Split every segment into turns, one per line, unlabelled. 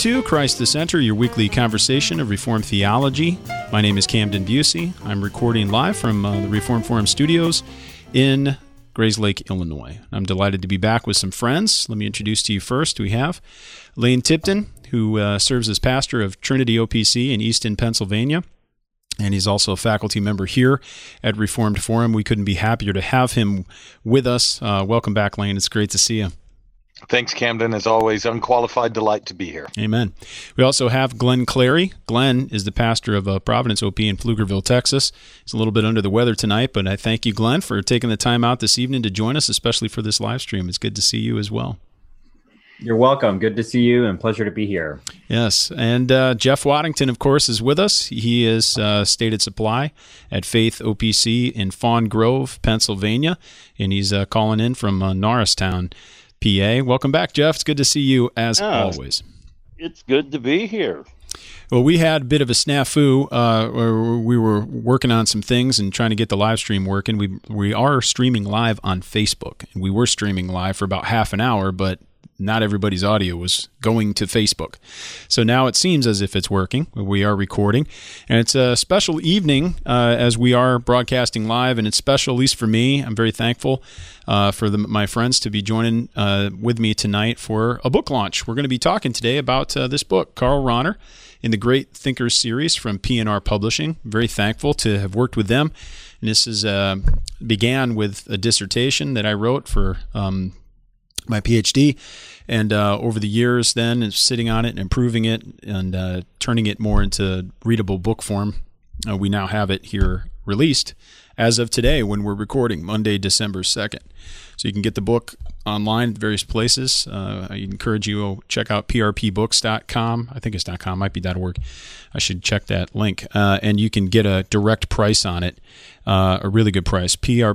to Christ the Center, your weekly conversation of Reformed theology. My name is Camden Busey. I'm recording live from the Reformed Forum studios in Grayslake, Illinois. I'm delighted to be back with some friends. Let me introduce to you first. We have Lane Tipton, who serves as pastor of Trinity OPC in Easton, Pennsylvania. And he's also a faculty member here at Reformed Forum. We couldn't be happier to have him with us. Welcome back, Lane. It's great to see you.
Thanks, Camden. As always, unqualified delight to be here.
Amen. We also have Glenn Clary. Glenn is the pastor of Providence OP in Pflugerville, Texas. He's a little bit under the weather tonight, but I thank you, Glenn, for taking the time out this evening to join us, especially for this live stream. It's good to see you as well.
You're welcome. Good to see you and pleasure to be here.
Yes. And Jeff Waddington, of course, is with us. He is stated supply at Faith OPC in Fawn Grove, Pennsylvania, and he's calling in from Norristown, PA. Welcome back, Jeff. It's good to see you as always.
It's good to be here.
Well, we had a bit of a snafu where we were working on some things and trying to get the live stream working. We are streaming live on Facebook, and we were streaming live for about half an hour, but not everybody's audio was going to Facebook. So now it seems as if it's working. We are recording. And it's a special evening as we are broadcasting live, and it's special, at least for me. I'm very thankful for my friends to be joining with me tonight for a book launch. We're going to be talking today about this book, Karl Rahner, in the Great Thinkers series from P&R Publishing. I'm very thankful to have worked with them. And this began with a dissertation that I wrote for my PhD, and over the years then, and sitting on it and improving it and turning it more into readable book form, we now have it here released as of today when we're recording, Monday, December 2nd. So you can get the book online at various places. I encourage you to check out prpbooks.com. I think it's .com, might be .org. I should check that link. And you can get a direct price on it, a really good price.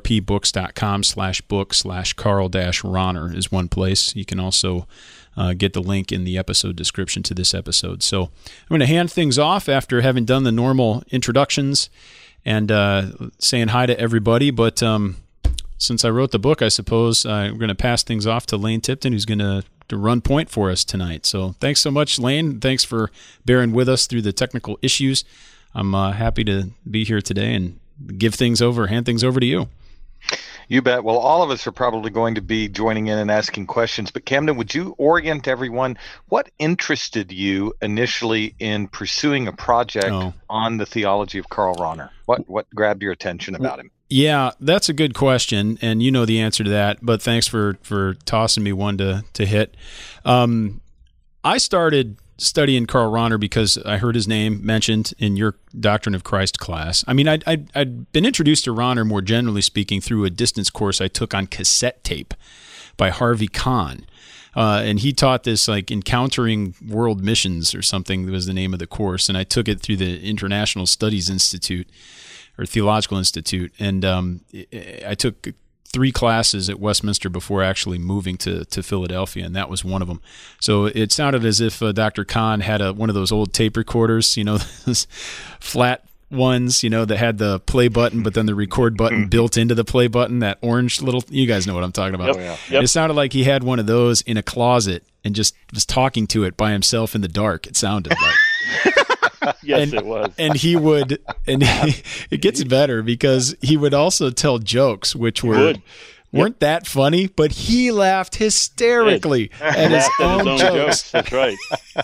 prpbooks.com/book/Karl-Rahner is one place. You can also get the link in the episode description to this episode. So I'm going to hand things off after having done the normal introductions and saying hi to everybody. But since I wrote the book, I suppose we're going to pass things off to Lane Tipton, who's going to run point for us tonight. So thanks so much, Lane. Thanks for bearing with us through the technical issues. I'm happy to be here today and hand things over to you.
You bet. Well, all of us are probably going to be joining in and asking questions. But Camden, would you orient everyone? What interested you initially in pursuing a project on the theology of Karl Rahner? What grabbed your attention about him?
Yeah, that's a good question, and you know the answer to that, but thanks for tossing me one to hit. I started studying Karl Rahner because I heard his name mentioned in your Doctrine of Christ class. I mean, I'd been introduced to Rahner, more generally speaking, through a distance course I took on cassette tape by Harvey Kahn. And he taught this, like, Encountering World Missions or something was the name of the course, and I took it through the International Studies Institute, or Theological Institute, and I took 3 classes at Westminster before actually moving to Philadelphia, and that was one of them. So it sounded as if Dr. Kahn had one of those old tape recorders, those flat ones, that had the play button, but then the record button built into the play button, that orange little, you guys know what I'm talking about.
Yep.
It sounded like he had one of those in a closet and just was talking to it by himself in the dark, it sounded like.
Yes, it was.
And it gets better because he would also tell jokes, which weren't that funny, but he laughed hysterically at his own jokes.
That's right.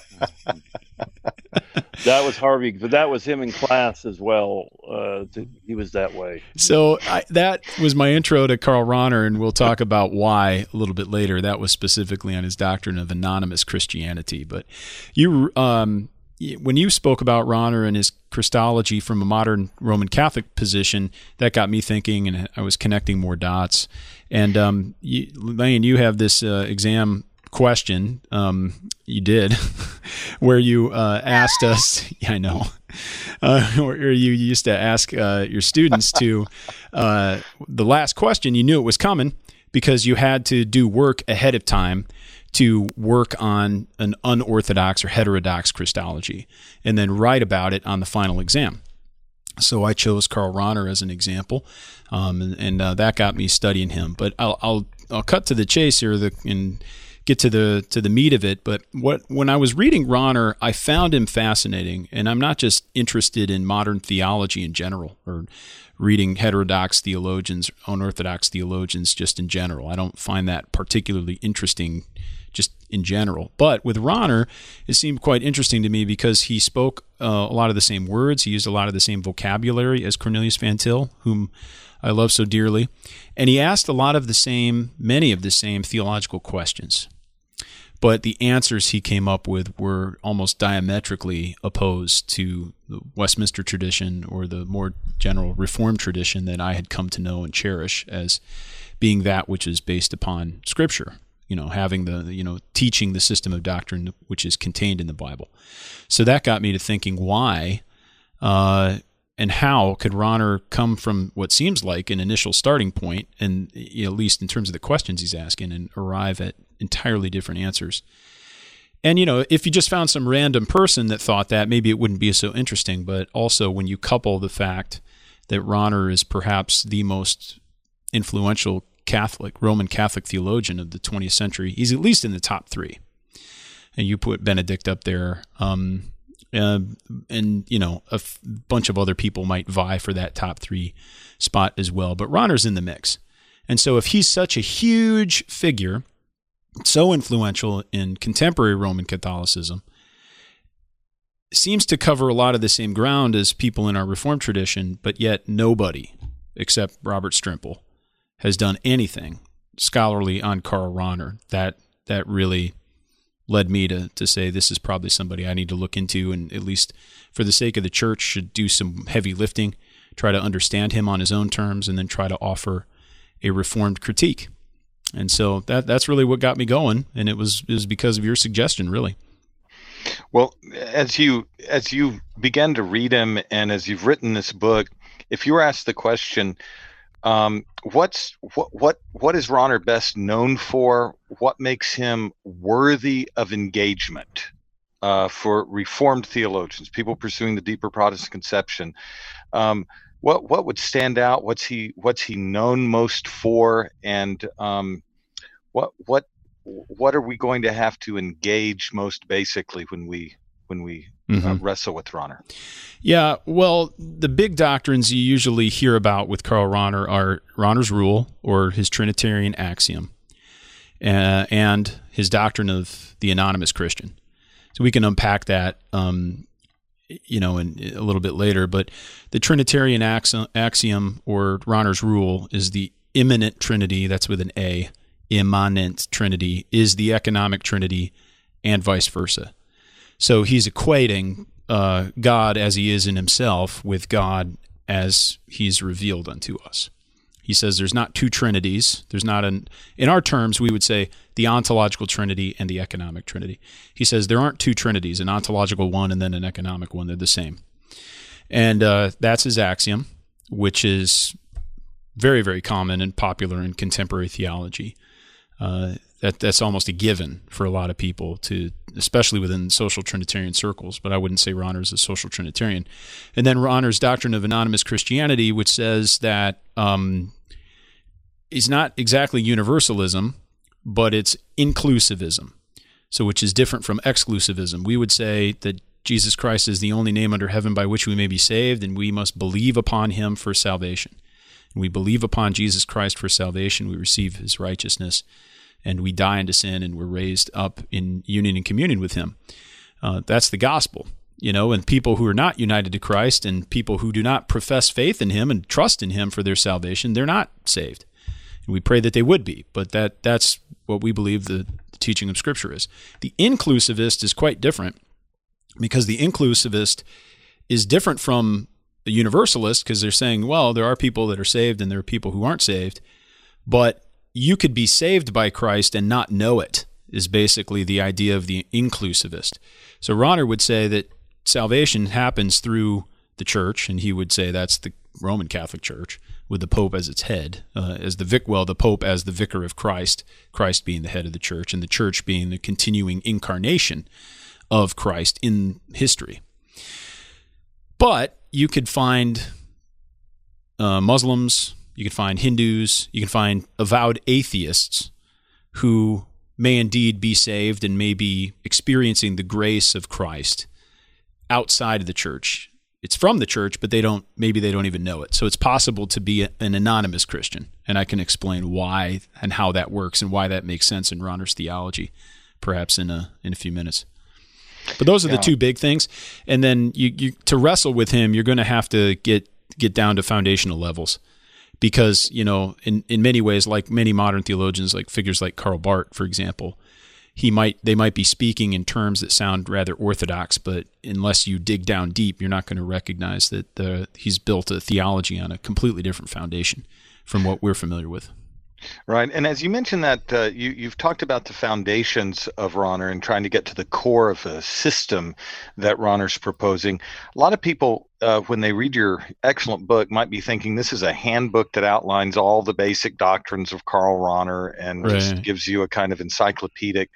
That was Harvey, but that was him in class as well. He was that way.
So that was my intro to Karl Rahner, and we'll talk about why a little bit later. That was specifically on his doctrine of anonymous Christianity. But when you spoke about Rahner and his Christology from a modern Roman Catholic position, that got me thinking, and I was connecting more dots. And Lane, you have this exam question, you did, where you asked us, I know, where you used to ask your students to, the last question, you knew it was coming because you had to do work ahead of time to work on an unorthodox or heterodox Christology and then write about it on the final exam. So I chose Karl Rahner as an example, and that got me studying him. But I'll cut to the chase here and get to the meat of it. But when I was reading Rahner, I found him fascinating, and I'm not just interested in modern theology in general or reading heterodox theologians, unorthodox theologians just in general. I don't find that particularly interesting just in general. But with Rahner, it seemed quite interesting to me because he spoke a lot of the same words. He used a lot of the same vocabulary as Cornelius Van Til, whom I love so dearly. And he asked many of the same theological questions. But the answers he came up with were almost diametrically opposed to the Westminster tradition or the more general Reformed tradition that I had come to know and cherish as being that which is based upon Scripture, having teaching the system of doctrine which is contained in the Bible. So that got me to thinking why and how could Rahner come from what seems like an initial starting point, and at least in terms of the questions he's asking, and arrive at entirely different answers. And, if you just found some random person that thought that, maybe it wouldn't be so interesting. But also when you couple the fact that Rahner is perhaps the most influential Roman Catholic theologian of the 20th century, he's at least in the top three. And you put Benedict up there, and a bunch of other people might vie for that top three spot as well. But Rahner's in the mix. And so if he's such a huge figure, so influential in contemporary Roman Catholicism, seems to cover a lot of the same ground as people in our Reformed tradition, but yet nobody except Robert Strimple has done anything scholarly on Karl Rahner. That really led me to say this is probably somebody I need to look into, and at least for the sake of the church should do some heavy lifting, try to understand him on his own terms, and then try to offer a Reformed critique. And so that's really what got me going, and it was because of your suggestion, really.
Well, as you began to read him, and as you've written this book, if you were asked the question, what is Rahner best known for? What makes him worthy of engagement for Reformed theologians, people pursuing the deeper Protestant conception? What would stand out? What's he known most for? And what are we going to have to engage most basically when we wrestle with Rahner?
Yeah, well, the big doctrines you usually hear about with Karl Rahner are Rahner's rule, or his Trinitarian axiom, and his doctrine of the anonymous Christian. So we can unpack that in a little bit later, but the Trinitarian axiom or Rahner's rule is the immanent Trinity, that's with an A, immanent Trinity is the economic Trinity, and vice versa. So he's equating God as he is in himself with God as he's revealed unto us. He says there's not two Trinities. There's not in our terms, we would say the ontological Trinity and the economic Trinity. He says there aren't two Trinities, an ontological one and then an economic one. They're the same. And that's his axiom, which is very, very common and popular in contemporary theology. That's almost a given for a lot of people, especially within social Trinitarian circles, but I wouldn't say Rahner's a social Trinitarian. And then Rahner's doctrine of anonymous Christianity, which says that is not exactly universalism, but it's inclusivism, so which is different from exclusivism. We would say that Jesus Christ is the only name under heaven by which we may be saved, and we must believe upon him for salvation. And we believe upon Jesus Christ for salvation, we receive his righteousness, and we die into sin, and we're raised up in union and communion with him. That's the gospel, and people who are not united to Christ and people who do not profess faith in him and trust in him for their salvation, they're not saved. And we pray that they would be, but that's what we believe the teaching of Scripture is. The inclusivist is quite different, because the inclusivist is different from the universalist, because they're saying, well, there are people that are saved and there are people who aren't saved, but you could be saved by Christ and not know it, is basically the idea of the inclusivist. So Rahner would say that salvation happens through the church, and he would say that's the Roman Catholic Church, with the Pope as its head, the Pope as the vicar of Christ, Christ being the head of the church, and the church being the continuing incarnation of Christ in history. But you could find Muslims, you could find Hindus, you can find avowed atheists who may indeed be saved and may be experiencing the grace of Christ outside of the church. It's from the church, but maybe they don't even know it. So it's possible to be an anonymous Christian, and I can explain why and how that works and why that makes sense in Rahner's theology, perhaps in a few minutes. But those are the two big things. And then you to wrestle with him, you're going to have to get down to foundational levels, because in many ways, like many modern theologians, like figures like Karl Barth, for example, they might be speaking in terms that sound rather orthodox, but unless you dig down deep, you're not going to recognize that he's built a theology on a completely different foundation from what we're familiar with.
Right. And as you mentioned that you've talked about the foundations of Rahner and trying to get to the core of a system that Rahner's proposing. A lot of people, when they read your excellent book, might be thinking this is a handbook that outlines all the basic doctrines of Karl Rahner and just gives you a kind of encyclopedic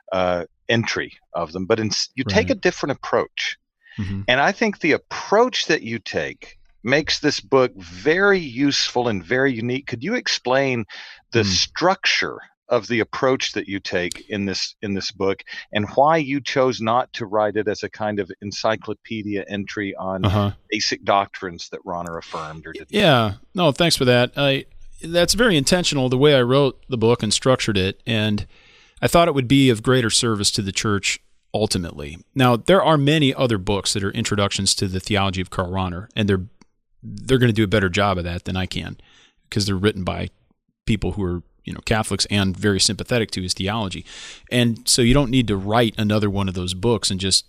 entry of them. But you take a different approach. Mm-hmm. And I think the approach that you take makes this book very useful and very unique. Could you explain the structure of the approach that you take in this book, and why you chose not to write it as a kind of encyclopedia entry on basic doctrines that Rahner affirmed or didn't?
Yeah, no, thanks for that. That's very intentional, the way I wrote the book and structured it, and I thought it would be of greater service to the church ultimately. Now, there are many other books that are introductions to the theology of Karl Rahner, and they're going to do a better job of that than I can, because they're written by people who are Catholics and very sympathetic to his theology. And so you don't need to write another one of those books and just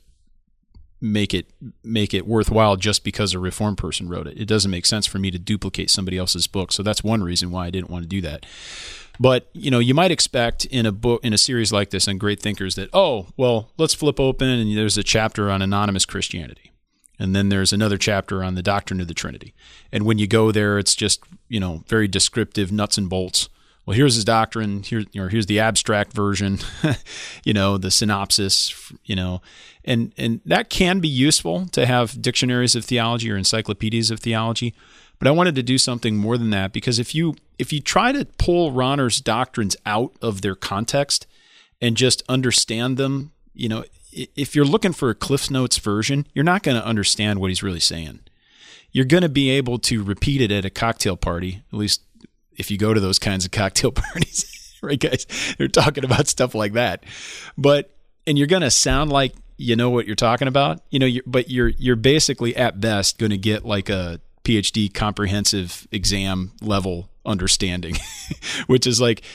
make it worthwhile just because a Reformed person wrote it. It doesn't make sense for me to duplicate somebody else's book. So that's one reason why I didn't want to do that. But you might expect in a series like this on Great Thinkers that, let's flip open and there's a chapter on anonymous Christianity. And then there's another chapter on the doctrine of the Trinity. And when you go there, it's just, very descriptive nuts and bolts. Well, here's his doctrine. Here's the abstract version, the synopsis, and that can be useful to have dictionaries of theology or encyclopedias of theology. But I wanted to do something more than that, because if you try to pull Rahner's doctrines out of their context and just understand them, if you're looking for a Cliff Notes version, you're not going to understand what he's really saying. You're going to be able to repeat it at a cocktail party, at least if you go to those kinds of cocktail parties, right, guys? They're talking about stuff like that. And you're going to sound like you know what you're talking about, but you're basically at best going to get like a PhD comprehensive exam level understanding, which is like,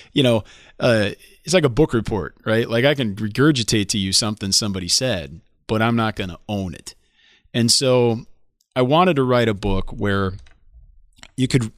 it's like a book report, right? Like I can regurgitate to you something somebody said, but I'm not going to own it. And so I wanted to write a book where you could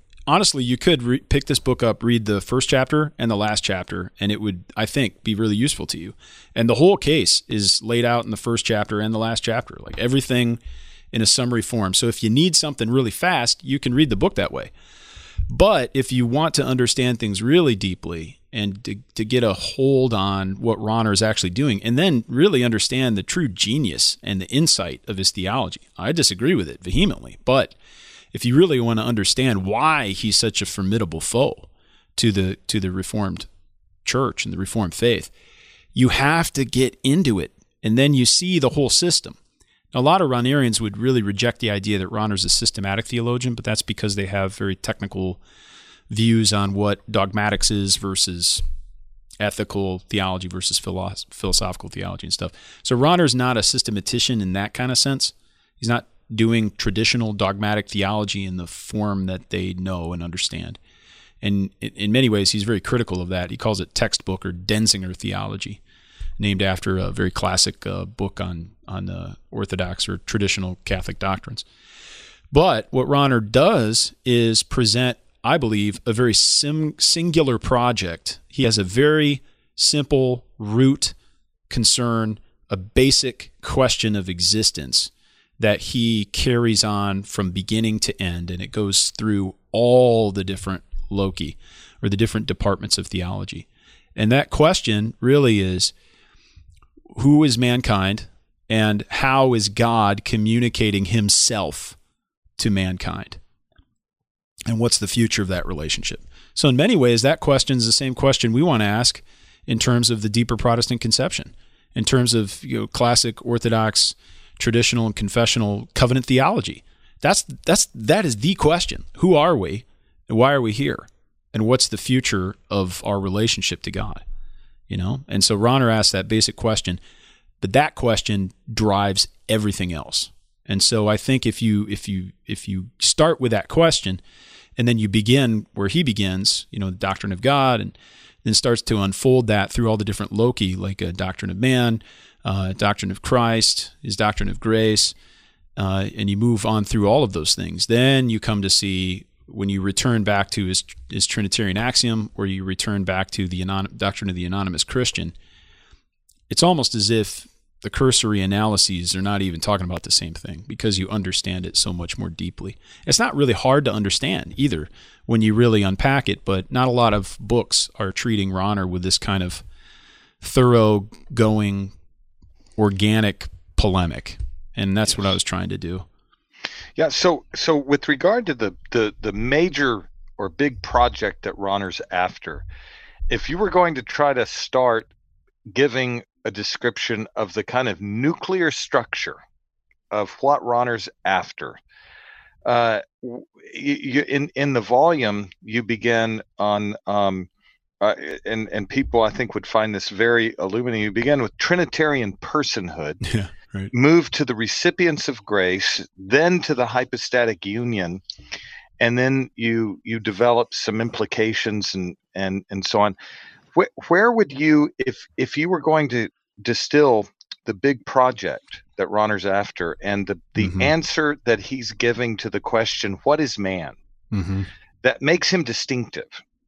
pick this book up, read the first chapter and the last chapter, and it would, I think, be really useful to you. And the whole case is laid out in the first chapter and the last chapter, like everything in a summary form. So if you need something really fast, you can read the book that way. But if you want to understand things really deeply and to get a hold on what Rahner is actually doing, and then really understand the true genius and the insight of his theology, I disagree with it vehemently. But if you really want to understand why he's such a formidable foe to the Reformed Church and the Reformed faith, you have to get into it, and then you see the whole system. A lot of Rahnerians would really reject the idea that Rahner's a systematic theologian, but that's because they have very technical views on what dogmatics is versus ethical theology versus philosophical theology and stuff. So Rahner's not a systematician in that kind of sense. He's not doing traditional dogmatic theology in the form that they know and understand. And in many ways, he's very critical of that. He calls it textbook or Denzinger theology, named after a very classic book on Orthodox or traditional Catholic doctrines. But what Rahner does is present, I believe, a very singular project. He has a very simple root concern, a basic question of existence that he carries on from beginning to end, and it goes through all the different loci or the different departments of theology. And that question really is, who is mankind and how is God communicating himself to mankind? And what's the future of that relationship? So in many ways, that question is the same question we want to ask in terms of the deeper Protestant conception, in terms of classic Orthodox, traditional, and confessional covenant theology. That is the question. Who are we, and why are we here, and what's the future of our relationship to God? And so Rahner asked that basic question, but that question drives everything else. And so I think if you start with that question, and then you begin where he begins, the doctrine of God, and then starts to unfold that through all the different loci, like a doctrine of man, doctrine of Christ, his doctrine of grace, and you move on through all of those things. Then you come to see, when you return back to his Trinitarian axiom, or you return back to the doctrine of the anonymous Christian, it's almost as if the cursory analyses are not even talking about the same thing, because you understand it so much more deeply. It's not really hard to understand either when you really unpack it, but not a lot of books are treating Rahner with this kind of thoroughgoing, organic polemic. And that's what I was trying to do.
Yeah. So with regard to the major or big project that Rahner's after, if you were going to try to start giving a description of the kind of nuclear structure of what Rahner's after, in the volume you begin on, and people I think would find this very illuminating. You begin with Trinitarian personhood.
Yeah. Right.
Move to the recipients of grace, then to the hypostatic union, and then you develop some implications and so on. Where would you, if you were going to distill the big project that Rahner's after, and the answer that he's giving to the question, what is man, that makes him distinctive?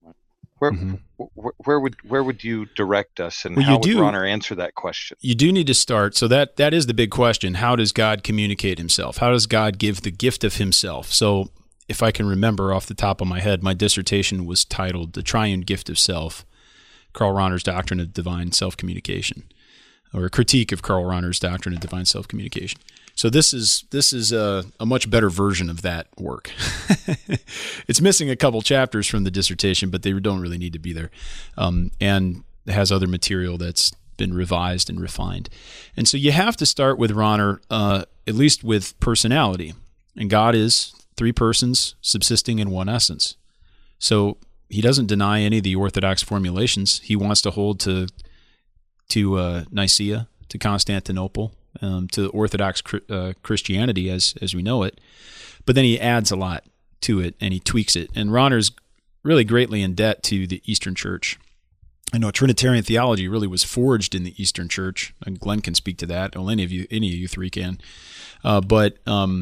Where would you direct us, and how would Rahner answer that question?
You do need to start. So that is the big question. How does God communicate himself? How does God give the gift of himself? So if I can remember off the top of my head, my dissertation was titled The Triune Gift of Self, Karl Rahner's Doctrine of Divine Self-Communication, or a critique of Karl Rahner's Doctrine of Divine Self-Communication. So this is a much better version of that work. It's missing a couple chapters from the dissertation, but they don't really need to be there, and it has other material that's been revised and refined. And so you have to start with Rahner, at least with personality. And God is three persons subsisting in one essence. So he doesn't deny any of the Orthodox formulations. He wants to hold to Nicaea, to Constantinople, to Orthodox Christianity as we know it. But then he adds a lot to it, and he tweaks it. And Rahner's really greatly in debt to the Eastern Church. I know Trinitarian theology really was forged in the Eastern Church, and Glenn can speak to that. Well, any of you three can. But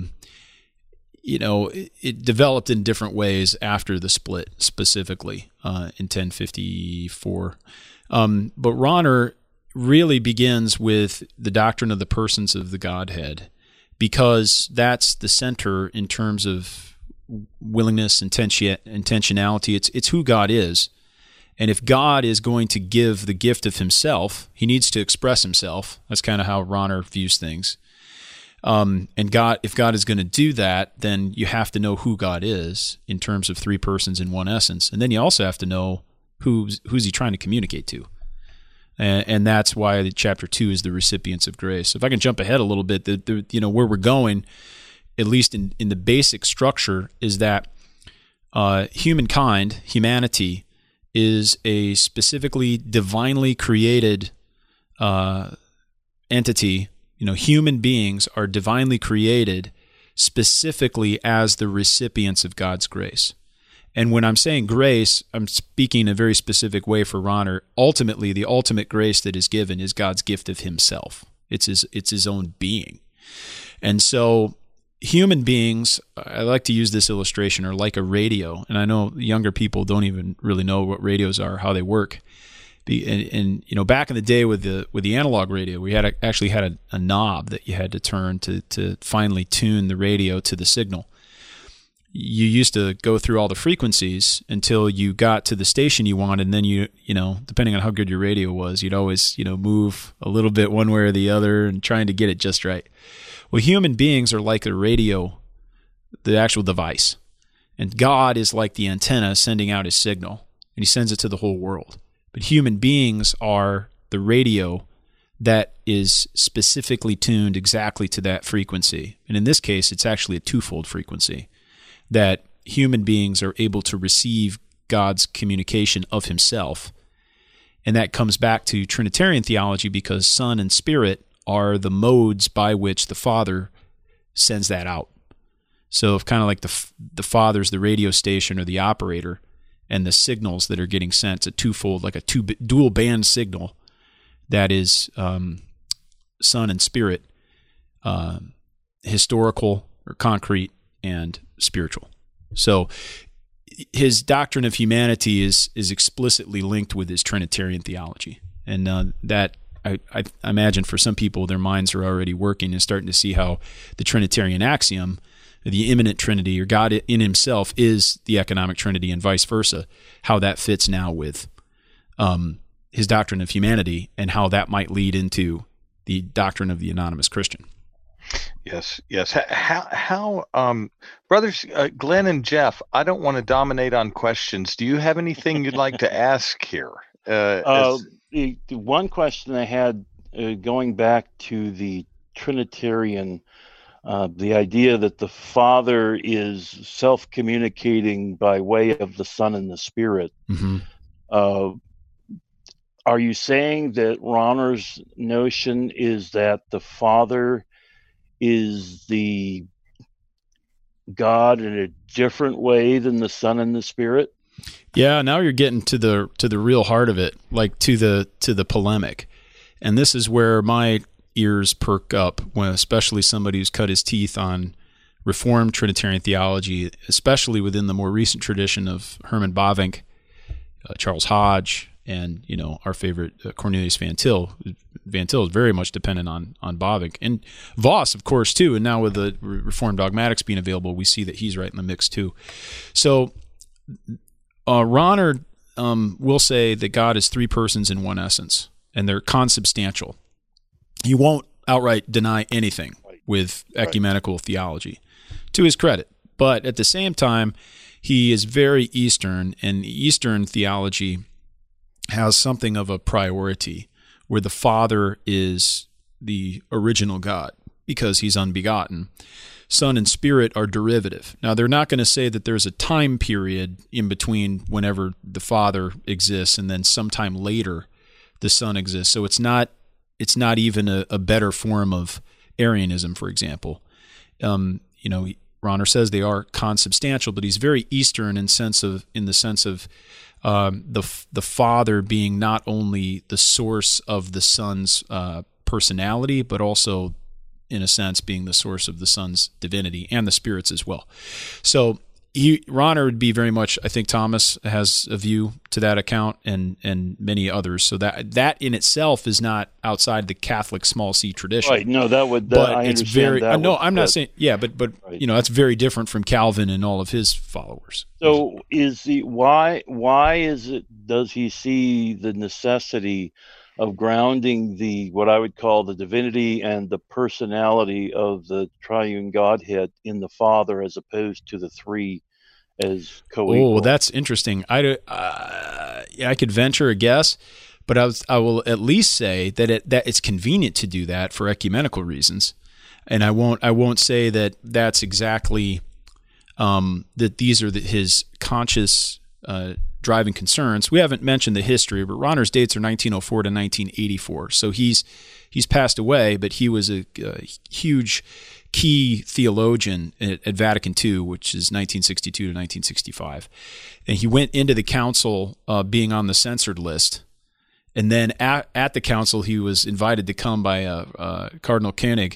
it developed in different ways after the split, specifically in 1054. But Rahner really begins with the doctrine of the persons of the Godhead, because that's the center in terms of willingness, intentionality. It's who God is. And if God is going to give the gift of himself, he needs to express himself. That's kind of how Rahner views things. And if God is going to do that, then you have to know who God is in terms of three persons in one essence. And then you also have to know who's he trying to communicate to. And that's why chapter 2 is the recipients of grace. If I can jump ahead a little bit, where we're going, at least in the basic structure, is that humanity, is a specifically divinely created entity. Human beings are divinely created specifically as the recipients of God's grace. And when I'm saying grace, I'm speaking in a very specific way for Rahner. Ultimately, the ultimate grace that is given is God's gift of himself. It's his own being. And so human beings, I like to use this illustration, are like a radio. And I know younger people don't even really know what radios are, how they work. And back in the day with the analog radio, we actually had a knob that you had to turn to finally tune the radio to the signal. You used to go through all the frequencies until you got to the station you wanted, and then you depending on how good your radio was, you'd always move a little bit one way or the other and trying to get it just right. Well, human beings are like a radio, the actual device, and God is like the antenna sending out his signal, and he sends it to the whole world. but human beings are the radio that is specifically tuned exactly to that frequency. And in this case, it's actually a twofold frequency, that human beings are able to receive God's communication of himself. And that comes back to Trinitarian theology, because Son and Spirit are the modes by which the Father sends that out. So if kind of like the Father's the radio station or the operator, and the signals that are getting sent, a twofold, like a dual band signal that is Son and Spirit, historical or concrete and spiritual. So his doctrine of humanity is explicitly linked with his Trinitarian theology, and that I imagine for some people their minds are already working and starting to see how the Trinitarian axiom, the immanent Trinity, or God in himself, is the economic Trinity, and vice versa, how that fits now with his doctrine of humanity, and how that might lead into the doctrine of the anonymous Christian.
Yes. How brothers Glenn and Jeff, I don't want to dominate on questions. Do you have anything you'd like to ask here?
The one question I had, going back to the Trinitarian, the idea that the Father is self-communicating by way of the Son and the Spirit.
Mm-hmm.
Are you saying that Rahner's notion is that the Father is the God in a different way than the Son and the Spirit?
Yeah, now you're getting to the real heart of it, like to the polemic. And this is where my ears perk up, when especially somebody who's cut his teeth on Reformed Trinitarian theology, especially within the more recent tradition of Herman Bavinck, Charles Hodge, and our favorite Cornelius Van Til. Van Til is very much dependent on Bavinck, and Voss, of course, too. And now with the Reformed dogmatics being available, we see that he's right in the mix too. So Rahner will say that God is three persons in one essence, and they're consubstantial. He won't outright deny anything with ecumenical theology, to his credit. But at the same time, he is very Eastern, and Eastern theology has something of a priority, where the Father is the original God because he's unbegotten. Son and Spirit are derivative. Now, they're not going to say that there's a time period in between whenever the Father exists and then sometime later the Son exists. So it's not even a better form of Arianism, for example. Rahner says they are consubstantial, but he's very Eastern in the sense of the Father being not only the source of the Son's personality, but also, in a sense, being the source of the Son's divinity and the Spirit's as well. So Rahner would be very much, I think Thomas has a view to that account, and many others. So that in itself is not outside the Catholic small c tradition.
Right. No, I
it's
understand
very.
that.
No, I'm not saying. Yeah, but
right.
That's very different from Calvin and all of his followers.
So why does he see the necessity of grounding what I would call the divinity and the personality of the triune Godhead in the Father, as opposed to the three as co-equal?
Oh, that's interesting. I could venture a guess, but I will at least say that it's convenient to do that for ecumenical reasons, and I won't say that that's exactly that these are his conscious driving concerns. We haven't mentioned the history, but Rahner's dates are 1904 to 1984. So he's passed away, but he was a huge key theologian at Vatican II, which is 1962 to 1965. And he went into the council being on the censored list. And then at the council, he was invited to come by Cardinal Koenig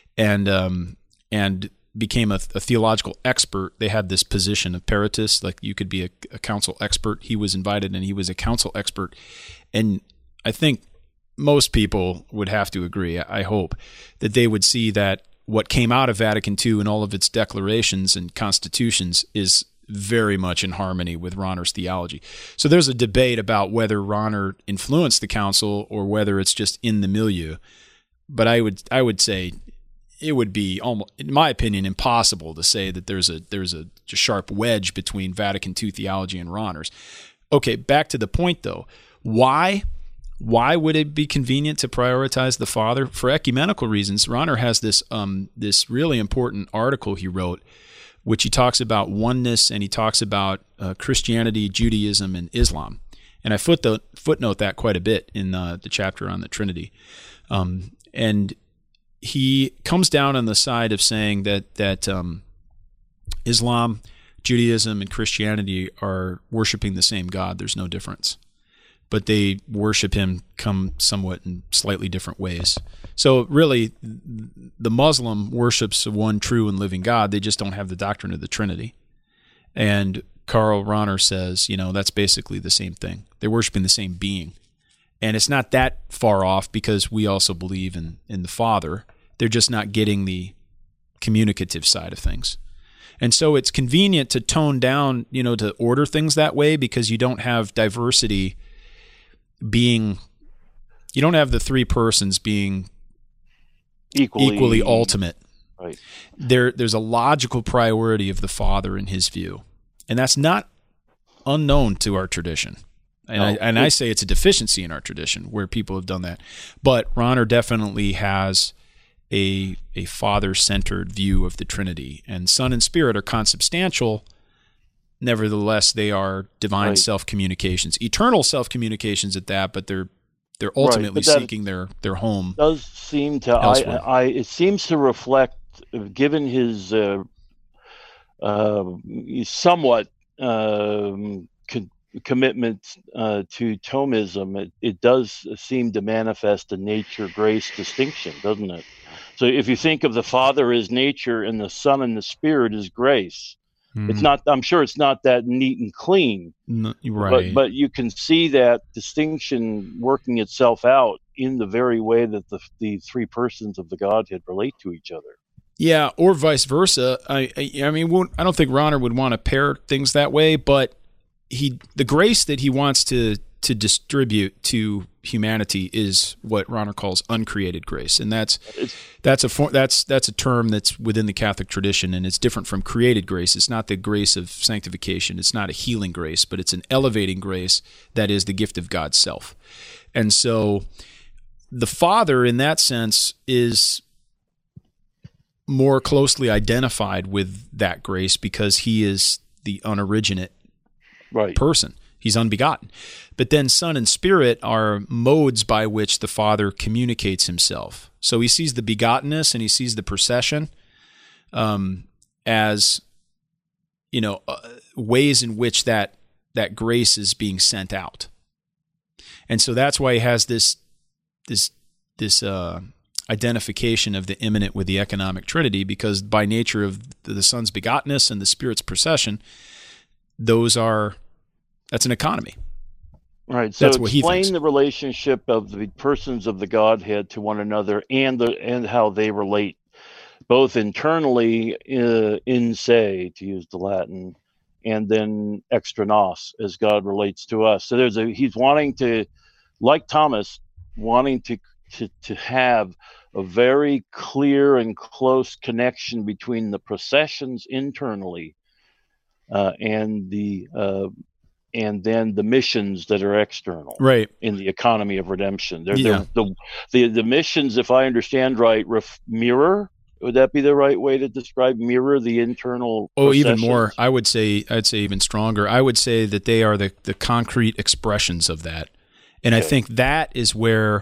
and became a theological expert. They had this position of peritus, like you could be a council expert. He was invited, and he was a council expert. And I think most people would have to agree, I hope, that they would see that what came out of Vatican II and all of its declarations and constitutions is very much in harmony with Rahner's theology. So there's a debate about whether Rahner influenced the council or whether it's just in the milieu. But I would say it would be, almost, in my opinion, impossible to say that there's a sharp wedge between Vatican II theology and Rahner's. Okay, back to the point though. Why? Why would it be convenient to prioritize the Father? For ecumenical reasons. Rahner has this really important article he wrote, which he talks about oneness, and he talks about Christianity, Judaism, and Islam. And I footnote that quite a bit in the chapter on the Trinity. And he comes down on the side of saying that Islam, Judaism, and Christianity are worshiping the same God. There's no difference. But they worship him somewhat in slightly different ways. So really, the Muslim worships one true and living God. They just don't have the doctrine of the Trinity. And Karl Rahner says, that's basically the same thing. They're worshiping the same being. And it's not that far off because we also believe in the Father. They're just not getting the communicative side of things. And so it's convenient to tone down, to order things that way because you don't have diversity you don't have the three persons being equally ultimate.
Right.
There's a logical priority of the Father in his view. And that's not unknown to our tradition. And I say it's a deficiency in our tradition where people have done that. But Rahner definitely has a Father-centered view of the Trinity. And Son and Spirit are consubstantial. Nevertheless, they are divine self-communications, eternal self-communications at that, but they're ultimately seeking their home.
Does seem to it seems to reflect, given his somewhat commitment to Thomism, it does seem to manifest a nature-grace distinction, doesn't it? So if you think of the Father as nature and the Son and the Spirit as grace, it's not. I'm sure it's not that neat and clean,
right?
But you can see that distinction working itself out in the very way that the three persons of the Godhead relate to each other.
Yeah, or vice versa. I mean, I don't think Rahner would want to pair things that way, but the grace that he wants to distribute to humanity is what Rahner calls uncreated grace, and that's a term that's within the Catholic tradition, and it's different from created grace. It's not the grace of sanctification. It's not a healing grace, but it's an elevating grace that is the gift of God's self. And so the Father, in that sense, is more closely identified with that grace because he is the unoriginate person. He's unbegotten. But then Son and Spirit are modes by which the Father communicates himself. So he sees the begottenness and he sees the procession as, ways in which that grace is being sent out. And so that's why he has this identification of the immanent with the economic Trinity, because by nature of the Son's begottenness and the Spirit's procession, that's an economy.
Right. So that's what explain the relationship of the persons of the Godhead to one another and how they relate, both internally in se, to use the Latin, and then extra nos, as God relates to us. So he's wanting to, like Thomas, wanting to have a very clear and close connection between the processions internally and then the missions that are external,
right,
in the economy of redemption. The missions, if I understand right, mirror. Would that be the right way to describe mirror the internal?
Oh, even more. I'd say even stronger. I would say that they are the concrete expressions of that, and I think that is where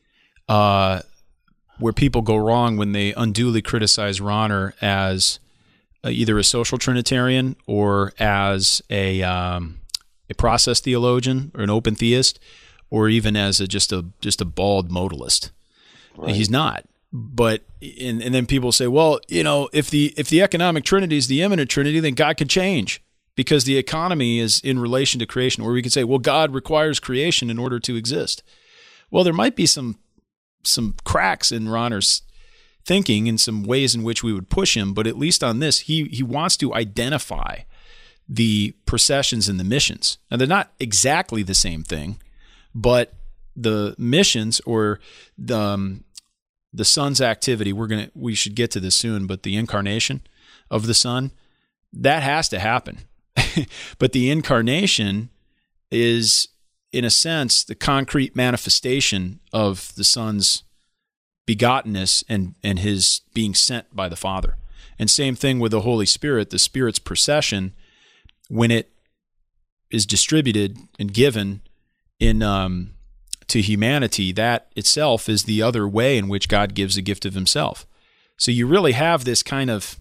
people go wrong when they unduly criticize Rahner as either a social Trinitarian or as a process theologian or an open theist, or even as just a bald modalist. Right. He's not. But and then people say, well, if the economic Trinity is the immanent Trinity, then God could change because the economy is in relation to creation. Or we could say, well, God requires creation in order to exist. Well, there might be some cracks in Rahner's thinking and some ways in which we would push him, but at least on this, he wants to identify the processions and the missions. Now, they're not exactly the same thing, but the missions or the Son's activity, we should get to this soon, but the incarnation of the Son, that has to happen. But the incarnation is in a sense, the concrete manifestation of the Son's begottenness and his being sent by the Father. And same thing with the Holy Spirit, the Spirit's procession, when it is distributed and given in to humanity, that itself is the other way in which God gives a gift of himself. So you really have this kind of,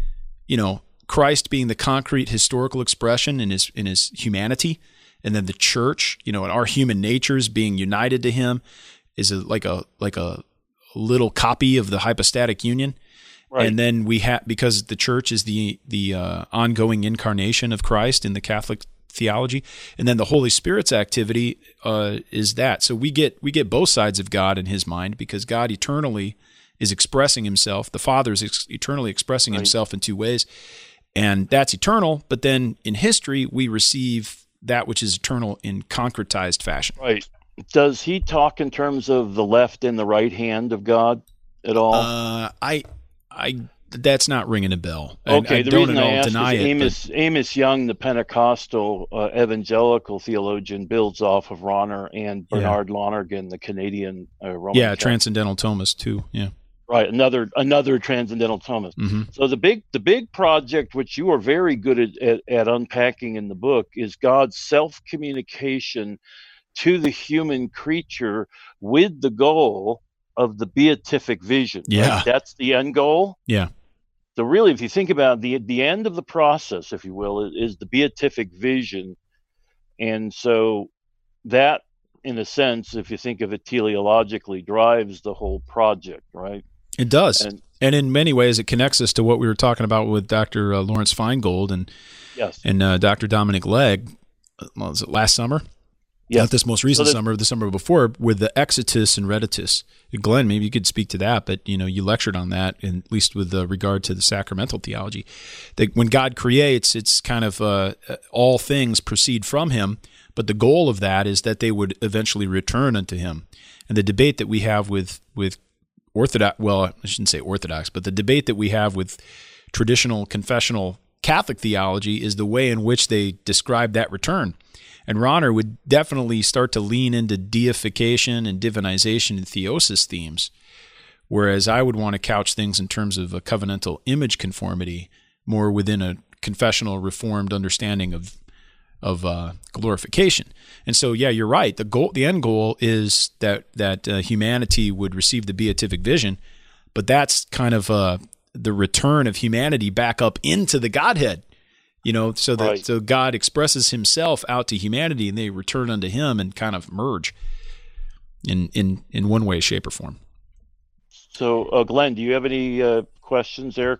Christ being the concrete historical expression in his humanity, and then the church, and our human natures being united to him is like a little copy of the hypostatic union. Right. And then we have, because the church is the ongoing incarnation of Christ in the Catholic theology, and then the Holy Spirit's activity is that. So we get both sides of God in his mind, because God eternally is expressing himself. The Father is eternally expressing himself in two ways, and that's eternal. But then in history, we receive that which is eternal in concretized fashion.
Right. Does he talk in terms of the left and the right hand of God at all?
I that's not ringing a bell.
Okay,
the
reason I ask is Amos Young, the Pentecostal evangelical theologian, builds off of Rahner and Bernard Lonergan, the Canadian Roman Catholic.
Transcendental Thomist too. Yeah,
right. Another transcendental Thomist.
Mm-hmm.
So the big project, which you are very good at unpacking in the book, is God's self-communication to the human creature with the goal of the beatific vision.
Yeah.
Right? That's the end goal.
Yeah.
So really, if you think about the end of the process, if you will, is the beatific vision. And so that, in a sense, if you think of it teleologically, drives the whole project, right?
It does. And in many ways, it connects us to what we were talking about with Dr. Lawrence Feingold and Dr. Dominic Legg, was it last summer?
Yes.
Not this most recent summer, the summer before, with the exitus and reditus. Glenn, maybe you could speak to that, but you lectured on that, at least with regard to the sacramental theology. That when God creates, it's kind of all things proceed from him, but the goal of that is that they would eventually return unto him. And the debate that we have with Orthodox, well, I shouldn't say Orthodox, but the debate that we have with traditional confessional Catholic theology is the way in which they describe that return. And Rahner would definitely start to lean into deification and divinization and theosis themes, whereas I would want to couch things in terms of a covenantal image conformity, more within a confessional reformed understanding of glorification. And so, yeah, you're right. The end goal is that humanity would receive the beatific vision, but that's kind of the return of humanity back up into the Godhead. So God expresses himself out to humanity, and they return unto him and kind of merge in one way, shape, or form.
So, Glenn, do you have any questions there?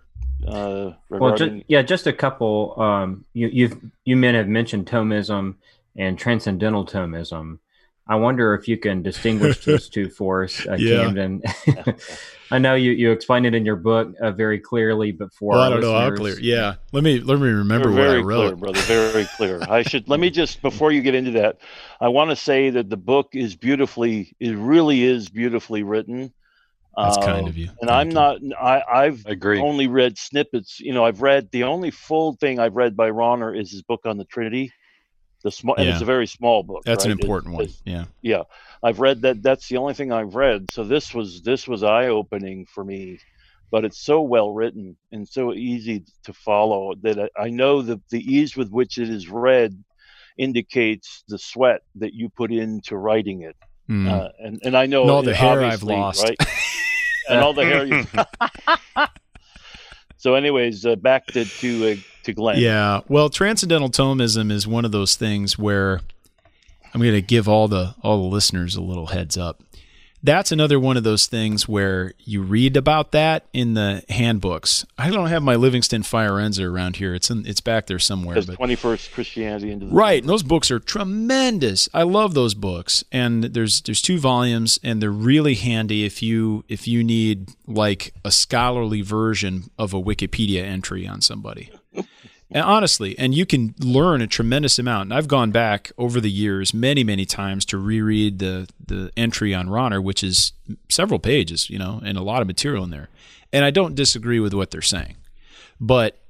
Just a couple. You men have mentioned Thomism and transcendental Thomism. I wonder if you can distinguish those two for us, Camden. I know you explained it in your book very clearly, but for
I don't know how clear. Yeah, let me remember what I wrote.
Very clear, brother. Very clear. Let me just, before you get into that, I want to say that the book is really is beautifully written.
That's kind of you.
And I've only read snippets. I've read, the only full thing I've read by Rahner is his book on the Trinity. And it's a very small book.
That's an important one. Yeah.
Yeah. I've read that. That's the only thing I've read. So this was eye-opening for me, but it's so well written and so easy to follow that I know that the ease with which it is read indicates the sweat that you put into writing it. And I know
all the hair I've lost,
right? And all the hair. So anyways, back to Glenn.
Yeah. Well, transcendental Thomism is one of those things where I'm going to give all the listeners a little heads up. That's another one of those things where you read about that in the handbooks. I don't have my Livingston Fiorenza around here. It's back there somewhere.
It's 21st Christianity into the
right. And those books are tremendous. I love those books. And there's 2 volumes, and they're really handy if you need like a scholarly version of a Wikipedia entry on somebody. And honestly, and you can learn a tremendous amount. And I've gone back over the years many, many times to reread the entry on Rahner, which is several pages, and a lot of material in there. And I don't disagree with what they're saying. But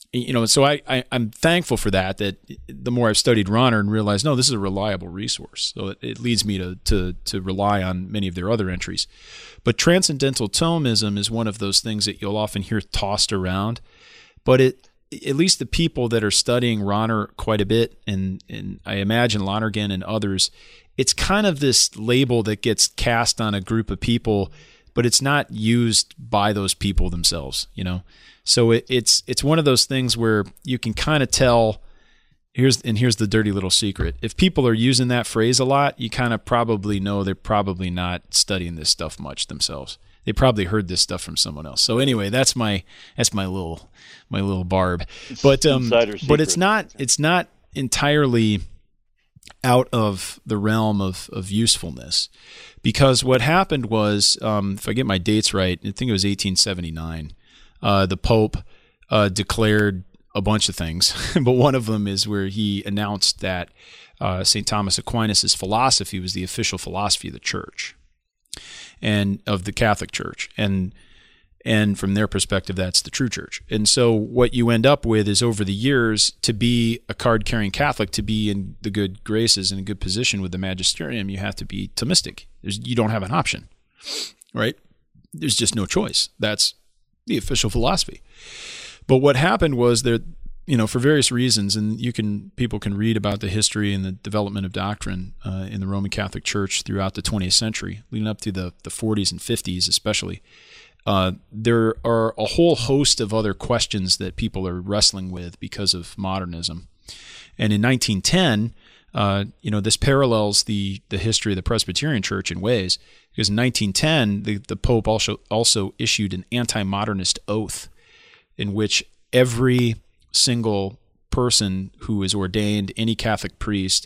so I'm thankful for that the more I've studied Rahner and realized, no, this is a reliable resource. So it leads me to rely on many of their other entries. But Transcendental Thomism is one of those things that you'll often hear tossed around. But at least the people that are studying Rahner quite a bit, and I imagine Lonergan and others, it's kind of this label that gets cast on a group of people, but it's not used by those people themselves, So it's one of those things where you can kind of tell. Here's the dirty little secret: if people are using that phrase a lot, you kind of probably know they're probably not studying this stuff much themselves. They probably heard this stuff from someone else. So anyway, that's my little barb. But it's not entirely out of the realm of usefulness, because what happened was, if I get my dates right, I think it was 1879. The Pope declared a bunch of things, but one of them is where he announced that St. Thomas Aquinas' philosophy was the official philosophy of the Church and of the Catholic Church, and from their perspective, that's the true Church. And so what you end up with is, over the years, to be a card-carrying Catholic, to be in the good graces and a good position with the magisterium, you have to be Thomistic. You don't have an option, right? There's just no choice. That's the official philosophy. But what happened was that, for various reasons, and people can read about the history and the development of doctrine in the Roman Catholic Church throughout the 20th century, leading up to the 40s and 50s especially. There are a whole host of other questions that people are wrestling with because of modernism. And in 1910, this parallels the history of the Presbyterian Church in ways, because in 1910, the Pope also issued an anti-modernist oath in which every single person who is ordained, any Catholic priest,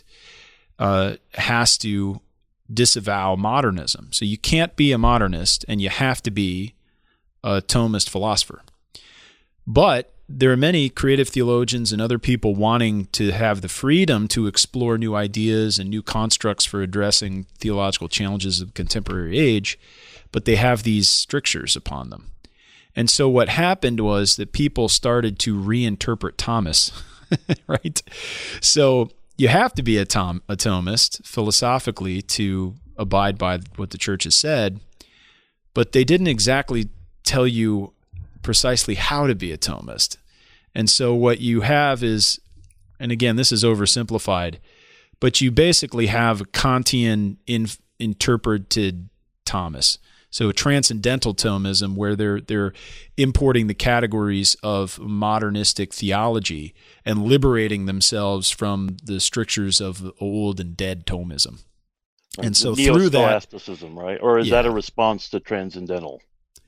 has to disavow modernism. So you can't be a modernist, and you have to be a Thomist philosopher. But there are many creative theologians and other people wanting to have the freedom to explore new ideas and new constructs for addressing theological challenges of contemporary age, but they have these strictures upon them. And so what happened was that people started to reinterpret Thomas, right? So you have to be a Thomist philosophically to abide by what the Church has said, but they didn't exactly tell you precisely how to be a Thomist. And so what you have is, and again, this is oversimplified, but you basically have a Kantian interpreted Thomas. So a transcendental Thomism, where they're importing the categories of modernistic theology and liberating themselves from the strictures of old and dead Thomism.
Right.
And so
through that, Neo-scholasticism, right? Or is that a response to transcendental?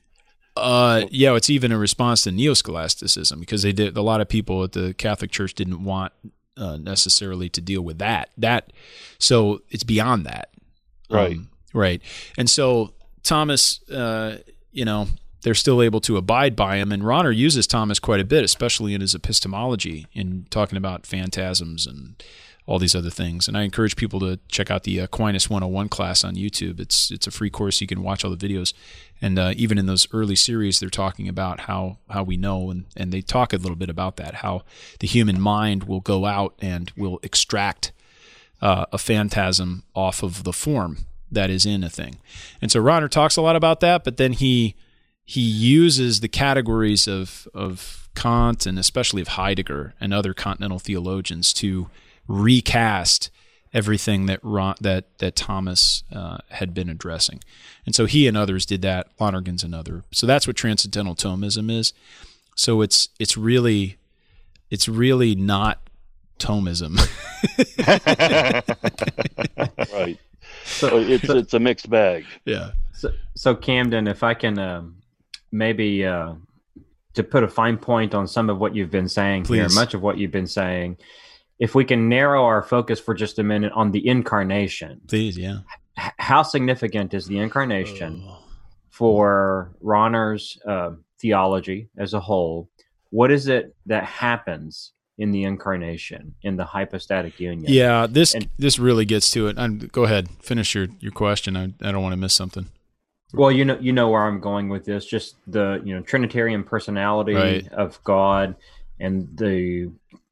It's even a response to Neo-scholasticism, because a lot of people at the Catholic Church didn't want necessarily to deal with that. So it's beyond that,
right?
Right, and so Thomas, they're still able to abide by him, and Rahner uses Thomas quite a bit, especially in his epistemology, in talking about phantasms and all these other things. And I encourage people to check out the Aquinas 101 class on YouTube. It's a free course. You can watch all the videos. And even in those early series, they're talking about how we know, and they talk a little bit about that, how the human mind will go out and will extract a phantasm off of the form that is in a thing. And so Rahner talks a lot about that, but then he uses the categories of Kant and especially of Heidegger and other continental theologians to recast everything that Thomas had been addressing. And so he and others did that, Lonergan's another. So that's what Transcendental Thomism is. So it's really not Thomism.
Right. So it's a mixed bag.
Yeah.
So Camden, if I can maybe to put a fine point on some of what you've been saying here, much of what you've been saying, if we can narrow our focus for just a minute on the incarnation.
Please, yeah.
How significant is the incarnation for Rahner's theology as a whole? What is it that happens in the incarnation, in the hypostatic union?
Yeah, this really gets to it. Go ahead, finish your question. I don't want to miss something.
Well, you know where I'm going with this. Just the Trinitarian personality of God. and the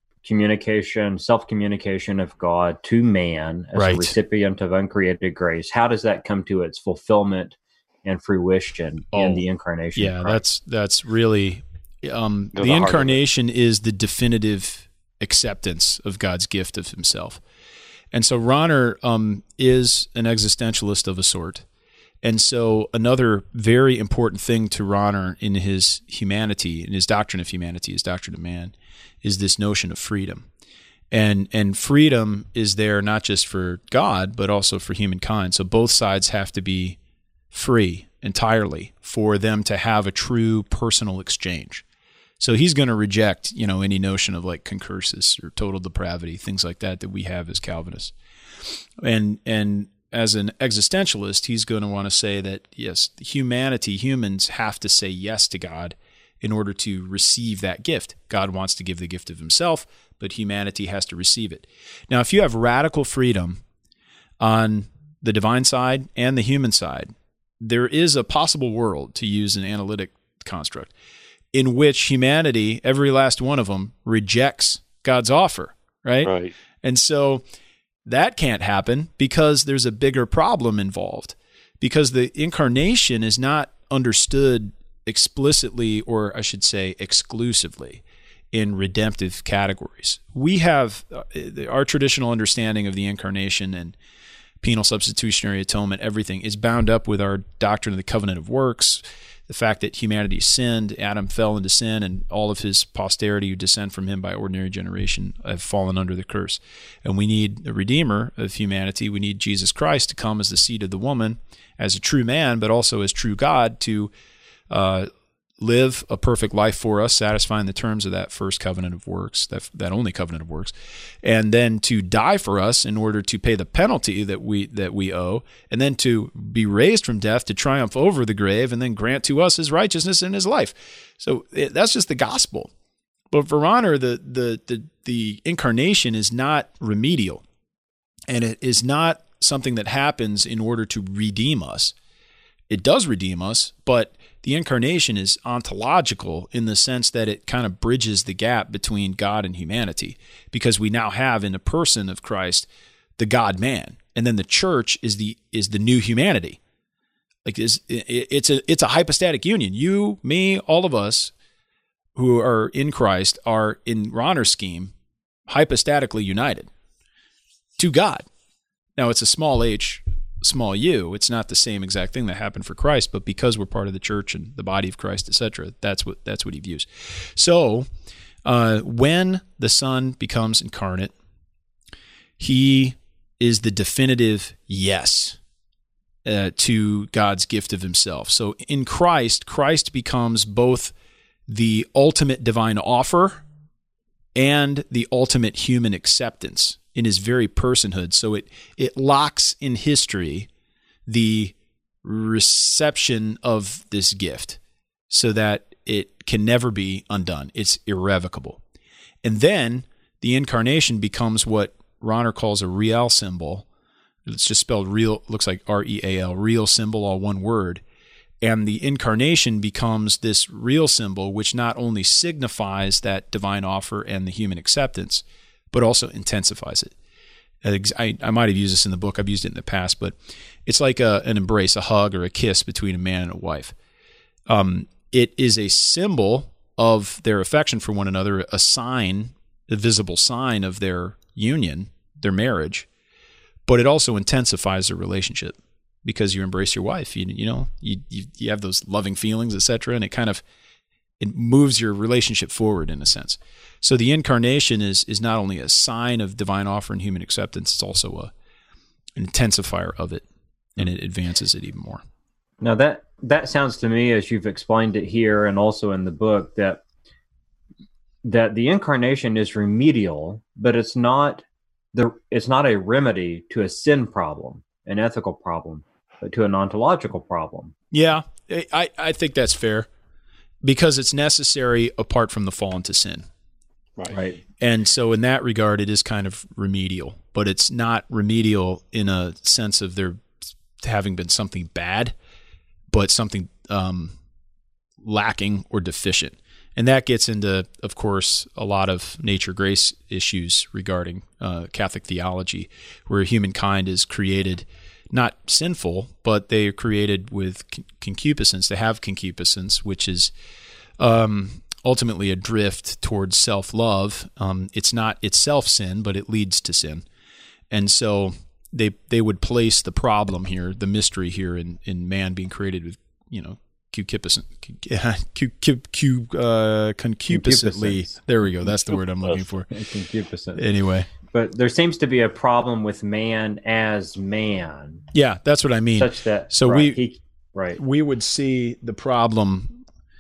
self-communication of God to man as a recipient of uncreated grace. How does that come to its fulfillment and fruition in the incarnation?
Yeah, that's really the incarnation is the definitive acceptance of God's gift of himself. And so Rahner is an existentialist of a sort. And so another very important thing to Rahner in his humanity, in his doctrine of humanity, his doctrine of man, is this notion of freedom. And freedom is there not just for God, but also for humankind. So both sides have to be free entirely for them to have a true personal exchange. So he's going to reject, any notion of like concursus or total depravity, things like that we have as Calvinists. And as an existentialist, he's going to want to say that, yes, humans have to say yes to God in order to receive that gift. God wants to give the gift of himself, but humanity has to receive it. Now, if you have radical freedom on the divine side and the human side, there is a possible world, to use an analytic construct, in which humanity, every last one of them, rejects God's offer, right?
Right.
And so that can't happen because there's a bigger problem involved, because the incarnation is not understood explicitly, or I should say exclusively, in redemptive categories. We have our traditional understanding of the incarnation and penal substitutionary atonement, everything is bound up with our doctrine of the covenant of works, the fact that humanity sinned, Adam fell into sin, and all of his posterity who descend from him by ordinary generation have fallen under the curse. And we need the Redeemer of humanity. We need Jesus Christ to come as the seed of the woman, as a true man, but also as true God, to live a perfect life for us, satisfying the terms of that first covenant of works, that only covenant of works, and then to die for us in order to pay the penalty that we owe, and then to be raised from death to triumph over the grave, and then grant to us his righteousness in his life. So that's just the gospel. But for Rahner, the incarnation is not remedial, and it is not something that happens in order to redeem us. It does redeem us, but the incarnation is ontological in the sense that it kind of bridges the gap between God and humanity, because we now have in the person of Christ the God-man, and then the church is the new humanity. Like it's a hypostatic union. You, me, all of us who are in Christ are, in Rahner's scheme, hypostatically united to God. Now it's a small h, small u. It's not the same exact thing that happened for Christ, but because we're part of the church and the body of Christ, etc., that's what he views. So when the Son becomes incarnate, he is the definitive yes to God's gift of himself. So in Christ becomes both the ultimate divine offer and the ultimate human acceptance in his very personhood. So it locks in history the reception of this gift so that it can never be undone. It's irrevocable. And then the incarnation becomes what Rahner calls a real symbol. It's just spelled real, looks like R-E-A-L, real symbol, all one word. And the incarnation becomes this real symbol, which not only signifies that divine offer and the human acceptance, but also intensifies it. I might have used this in the book. I've used it in the past, but it's like an embrace, a hug, or a kiss between a man and a wife. It is a symbol of their affection for one another, a sign, a visible sign of their union, their marriage, but it also intensifies their relationship because you embrace your wife. You have those loving feelings, etc., and it moves your relationship forward in a sense. So the incarnation is not only a sign of divine offer and human acceptance, it's also an intensifier of it, and it advances it even more.
Now that sounds to me, as you've explained it here and also in the book, that the incarnation is remedial, but it's not a remedy to a sin problem, an ethical problem, but to an ontological problem.
Yeah, I think that's fair, because it's necessary apart from the fall into sin.
Right.
And so in that regard, it is kind of remedial, but it's not remedial in a sense of there having been something bad, but something lacking or deficient. And that gets into, of course, a lot of nature grace issues regarding Catholic theology, where humankind is created not sinful, but they are created with concupiscence. They have concupiscence, which is ultimately a drift towards self-love. It's not itself sin, but it leads to sin. And so they would place the problem here, the mystery here in man being created with, concupiscently. There we go. That's the word I'm looking for.
Concupiscent.
Anyway.
But there seems to be a problem with man as man.
Yeah, that's what I mean.
Such that,
so
we
would see the problem,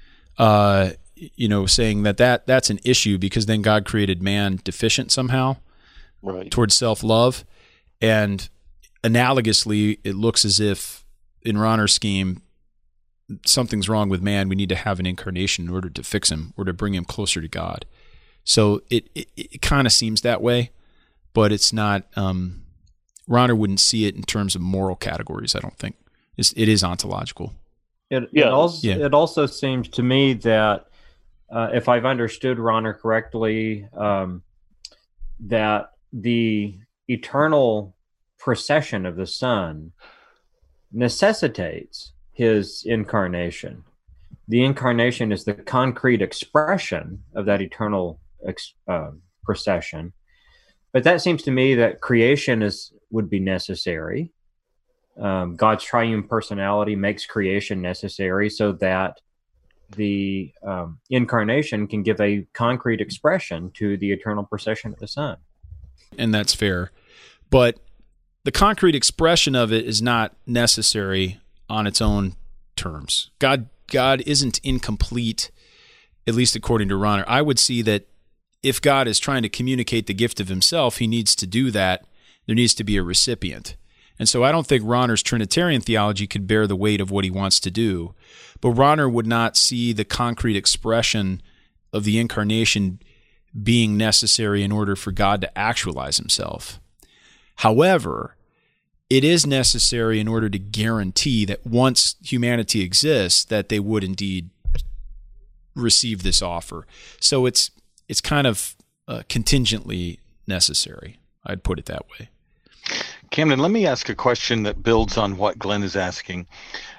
saying that's an issue because then God created man deficient somehow towards self-love. And analogously, it looks as if in Rahner's scheme, something's wrong with man. We need to have an incarnation in order to fix him or to bring him closer to God. So it kind of seems that way, but it's not. Rahner wouldn't see it in terms of moral categories. I don't think it is ontological.
It also seems to me that if I've understood Rahner correctly, that the eternal procession of the Son necessitates his incarnation. The incarnation is the concrete expression of that eternal procession. But that seems to me that creation would be necessary. God's triune personality makes creation necessary so that the incarnation can give a concrete expression to the eternal procession of the Son.
And that's fair. But the concrete expression of it is not necessary on its own terms. God isn't incomplete, at least according to Rahner. I would see that if God is trying to communicate the gift of himself, he needs to do that. There needs to be a recipient. And so I don't think Rahner's Trinitarian theology could bear the weight of what he wants to do. But Rahner would not see the concrete expression of the incarnation being necessary in order for God to actualize himself. However, it is necessary in order to guarantee that once humanity exists, that they would indeed receive this offer. So it's kind of contingently necessary. I'd put it that way.
Camden, let me ask a question that builds on what Glenn is asking.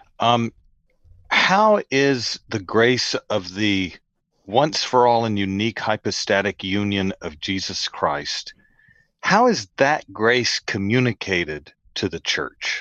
How is the grace of the once for all and unique hypostatic union of Jesus Christ, how is that grace communicated to the church?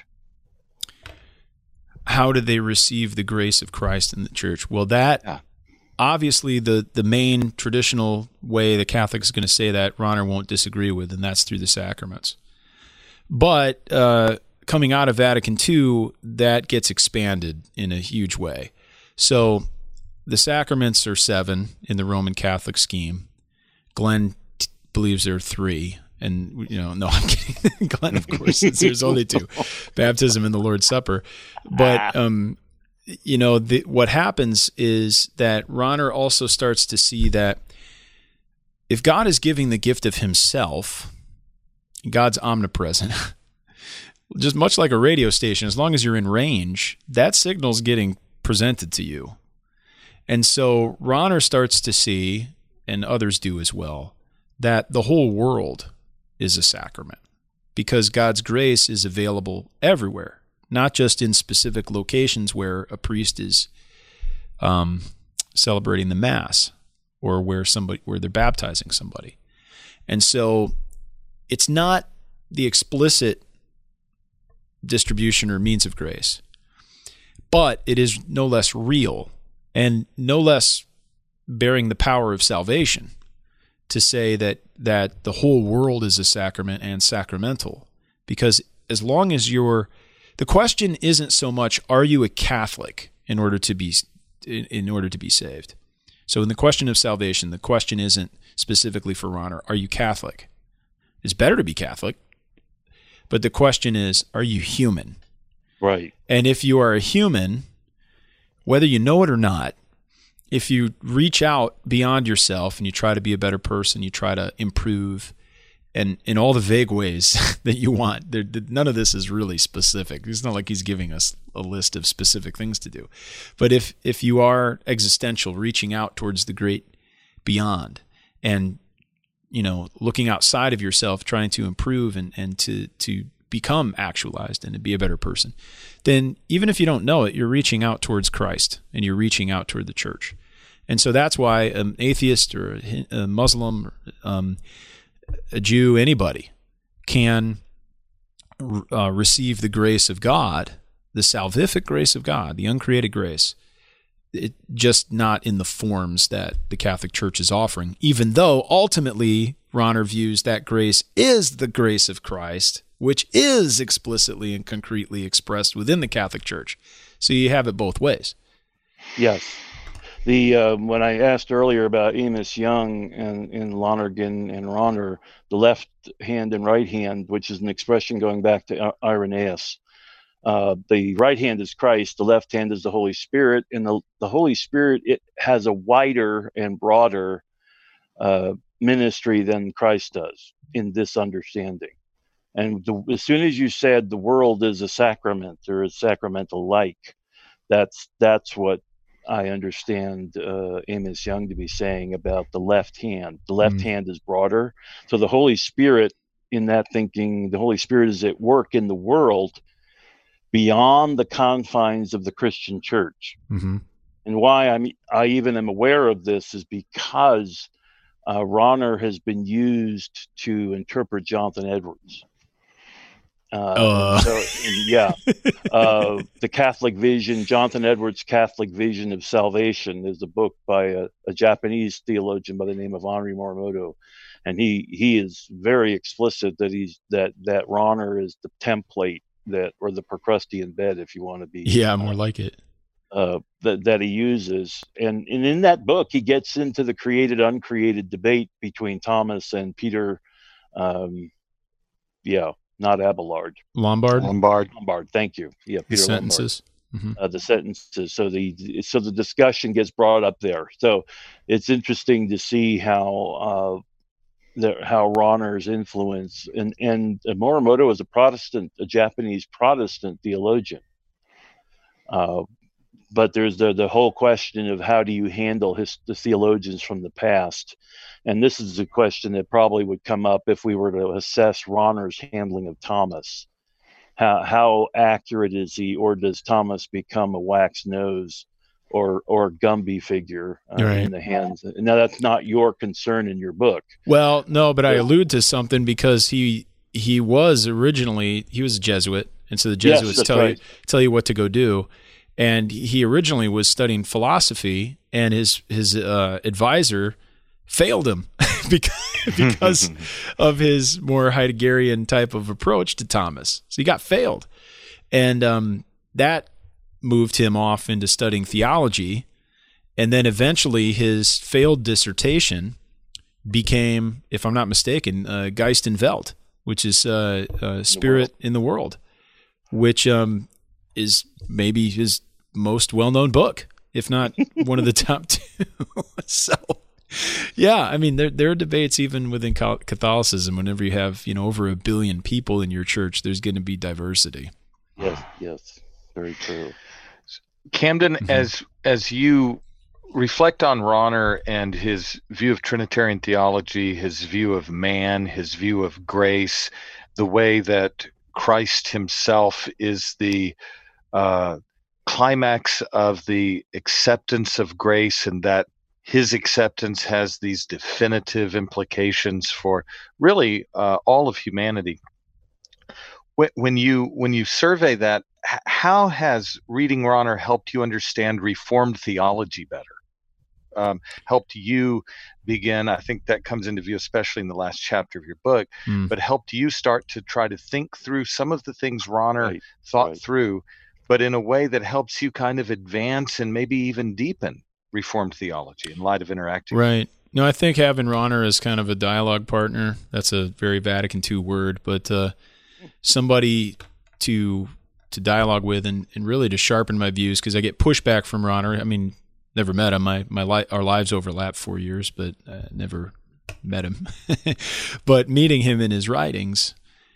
How do they receive the grace of Christ in the church? Well, obviously the main traditional way the Catholic is going to say that, Rahner won't disagree with, and that's through the sacraments. But coming out of Vatican II, that gets expanded in a huge way. So the sacraments are 7 in the Roman Catholic scheme. Glenn believes there are 3. And, no, I'm kidding. Glenn, of course, there's only 2. Baptism and the Lord's Supper. But, what happens is that Rahner also starts to see that if God is giving the gift of himself, God's omnipresent. Just much like a radio station, as long as you're in range, that signal's getting presented to you. And so Rahner starts to see, and others do as well, that the whole world is a sacrament because God's grace is available everywhere, not just in specific locations where a priest is celebrating the Mass or where they're baptizing somebody. And so it's not the explicit distribution or means of grace, but it is no less real and no less bearing the power of salvation to say that the whole world is a sacrament and sacramental. Because as long as the question isn't so much, are you a Catholic in order to be saved? So in the question of salvation, the question isn't specifically for Rahner, are you Catholic? It's better to be Catholic, but the question is, are you human?
Right.
And if you are a human, whether you know it or not, if you reach out beyond yourself and you try to be a better person, you try to improve, and in all the vague ways that you want. None of this is really specific. It's not like he's giving us a list of specific things to do. But if you are existential, reaching out towards the great beyond, and looking outside of yourself, trying to improve and to become actualized and to be a better person, then even if you don't know it, you're reaching out towards Christ and you're reaching out toward the church. And so that's why an atheist or a Muslim, a Jew, anybody can receive the grace of God, the salvific grace of God, the uncreated grace, just not in the forms that the Catholic Church is offering, even though ultimately Rahner views that grace is the grace of Christ, which is explicitly and concretely expressed within the Catholic Church. So you have it both ways.
Yes. When I asked earlier about Amos Young and Lonergan and Rahner, the left hand and right hand, which is an expression going back to Irenaeus. The right hand is Christ, the left hand is the Holy Spirit, and the Holy Spirit, it has a wider and broader ministry than Christ does in this understanding. And as soon as you said the world is a sacrament or a sacramental like, that's what I understand Amos Young to be saying about the left hand. The left hand is broader. So the Holy Spirit, in that thinking, the Holy Spirit is at work in the world beyond the confines of the Christian church. Mm-hmm. And why I even am aware of this is because Rahner has been used to interpret Jonathan Edwards. The Catholic Vision, Jonathan Edwards' Catholic Vision of Salvation, is a book by a Japanese theologian by the name of Henri Morimoto, and he is very explicit that that Rahner is the template or the Procrustean bed, if you want to be
more like it,
that he uses, and in that book he gets into the created uncreated debate between Thomas and Peter. Not Abelard.
Lombard.
Thank you. Yeah, Peter
the sentences.
The sentences. So the discussion gets brought up there. So it's interesting to see how Rahner's influence and Morimoto is a Japanese Protestant theologian. But there's the whole question of how do you handle the theologians from the past. And this is a question that probably would come up if we were to assess Rahner's handling of Thomas. How accurate is he, or does Thomas become a wax nose or Gumby figure in the hands? Now, that's not your concern in your book.
Well, no, but I allude to something because he was originally, he was a Jesuit, and so the Jesuits tell you what to go do. And he originally was studying philosophy, and his advisor failed him because of his more Heideggerian type of approach to Thomas. So he got failed. And that moved him off into studying theology. And then eventually his failed dissertation became, if I'm not mistaken, Geist in Welt, which is Spirit in the World, which is maybe his most well-known book, if not one of the top two. So, yeah, I mean, there are debates even within Catholicism. Whenever you have, over 1 billion people in your church, there's going to be diversity.
Yes, very true.
Camden, as you reflect on Rahner and his view of Trinitarian theology, his view of man, his view of grace, the way that Christ himself is the climax of the acceptance of grace, and that his acceptance has these definitive implications for really all of humanity. When you survey that, how has reading Rahner helped you understand Reformed theology better? Helped you begin, I think that comes into view especially in the last chapter of your book, but helped you start to try to think through some of the things Rahner thought through, but in a way that helps you kind of advance and maybe even deepen Reformed theology in light of interacting.
Right. No, I think having Rahner as kind of a dialogue partner, that's a very Vatican II word, but somebody to dialogue with and really to sharpen my views, because I get pushback from Rahner. I mean, never met him. Our lives overlap 4 years, but never met him, but meeting him in his writings,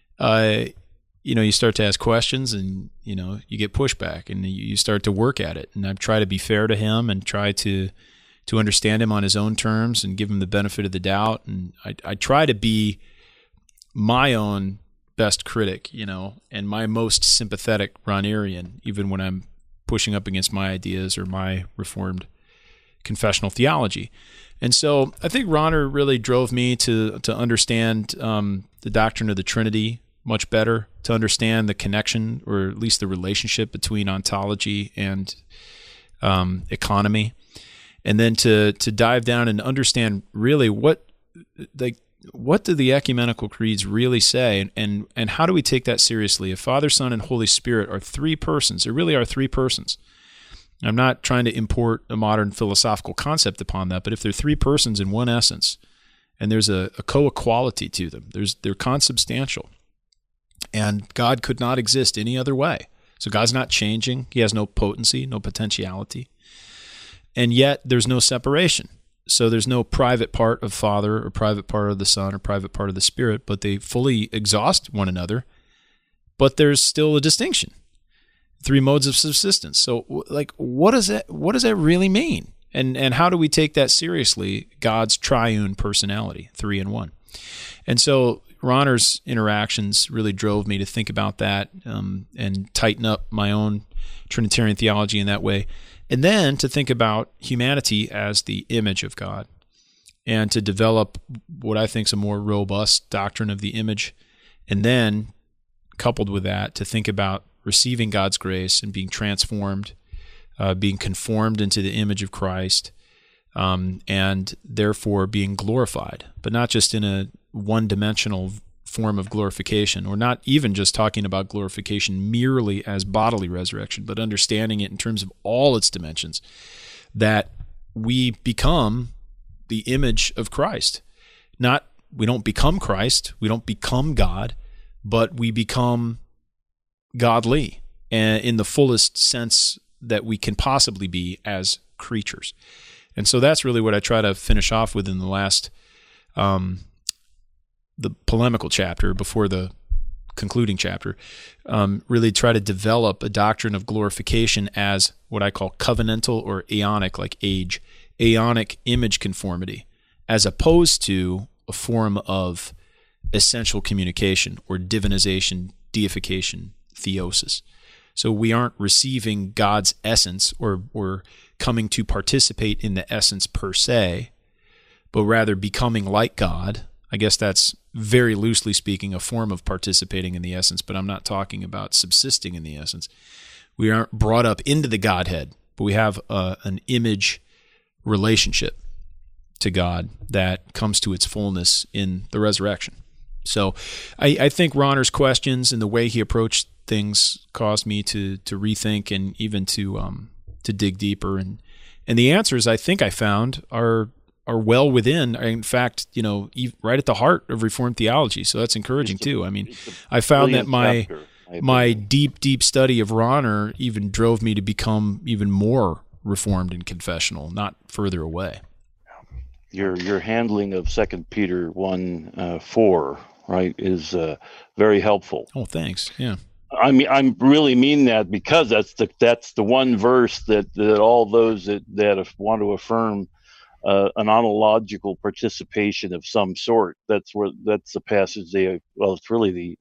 you start to ask questions and, you get pushback and you start to work at it. And I try to be fair to him and try to understand him on his own terms and give him the benefit of the doubt. And I try to be my own best critic, and my most sympathetic Ronerian, even when I'm pushing up against my ideas or my Reformed confessional theology. And so I think Ronner really drove me to understand the doctrine of the Trinity much better, to understand the connection, or at least the relationship between ontology and economy, and then to dive down and understand really what do the ecumenical creeds really say, and how do we take that seriously? If Father, Son, and Holy Spirit are three persons, there really are three persons. I'm not trying to import a modern philosophical concept upon that, but if they're three persons in one essence, and there's a co-equality to them, they're consubstantial, and God could not exist any other way. So God's not changing. He has no potency, no potentiality. And yet there's no separation. So there's no private part of Father or private part of the Son or private part of the Spirit, but they fully exhaust one another. But there's still a distinction. Three modes of subsistence. So what does that really mean? And how do we take that seriously? God's triune personality, 3 in 1. And so Ronner's interactions really drove me to think about that and tighten up my own Trinitarian theology in that way. And then to think about humanity as the image of God, and to develop what I think is a more robust doctrine of the image. And then, coupled with that, to think about receiving God's grace and being transformed, being conformed into the image of Christ, and therefore being glorified, but not just in a one-dimensional form of glorification, or not even just talking about glorification merely as bodily resurrection, but understanding it in terms of all its dimensions, that we become the image of Christ. We don't become Christ, we don't become God, but we become godly in the fullest sense that we can possibly be as creatures. And so that's really what I try to finish off with in the last the polemical chapter before the concluding chapter, really try to develop a doctrine of glorification as what I call covenantal or aeonic, like age, aeonic image conformity, as opposed to a form of essential communication or divinization, deification, theosis. So we aren't receiving God's essence or coming to participate in the essence per se, but rather becoming like God. I guess that's very loosely speaking a form of participating in the essence, but I'm not talking about subsisting in the essence. We aren't brought up into the Godhead, but we have an image relationship to God that comes to its fullness in the resurrection. So I think Ronner's questions and the way he approached things caused me to rethink and even to dig deeper. And the answers I think I found are well within, in fact, right at the heart of Reformed theology. So that's encouraging too. I mean, I found that my deep study of Ronner even drove me to become even more Reformed and confessional, not further away.
Your handling of 2 Peter 1:4, right, is very helpful.
Oh, thanks. Yeah.
I mean, I really mean that, because that's the one verse that all those that want to affirm an ontological participation of some sort. That's the passage it's really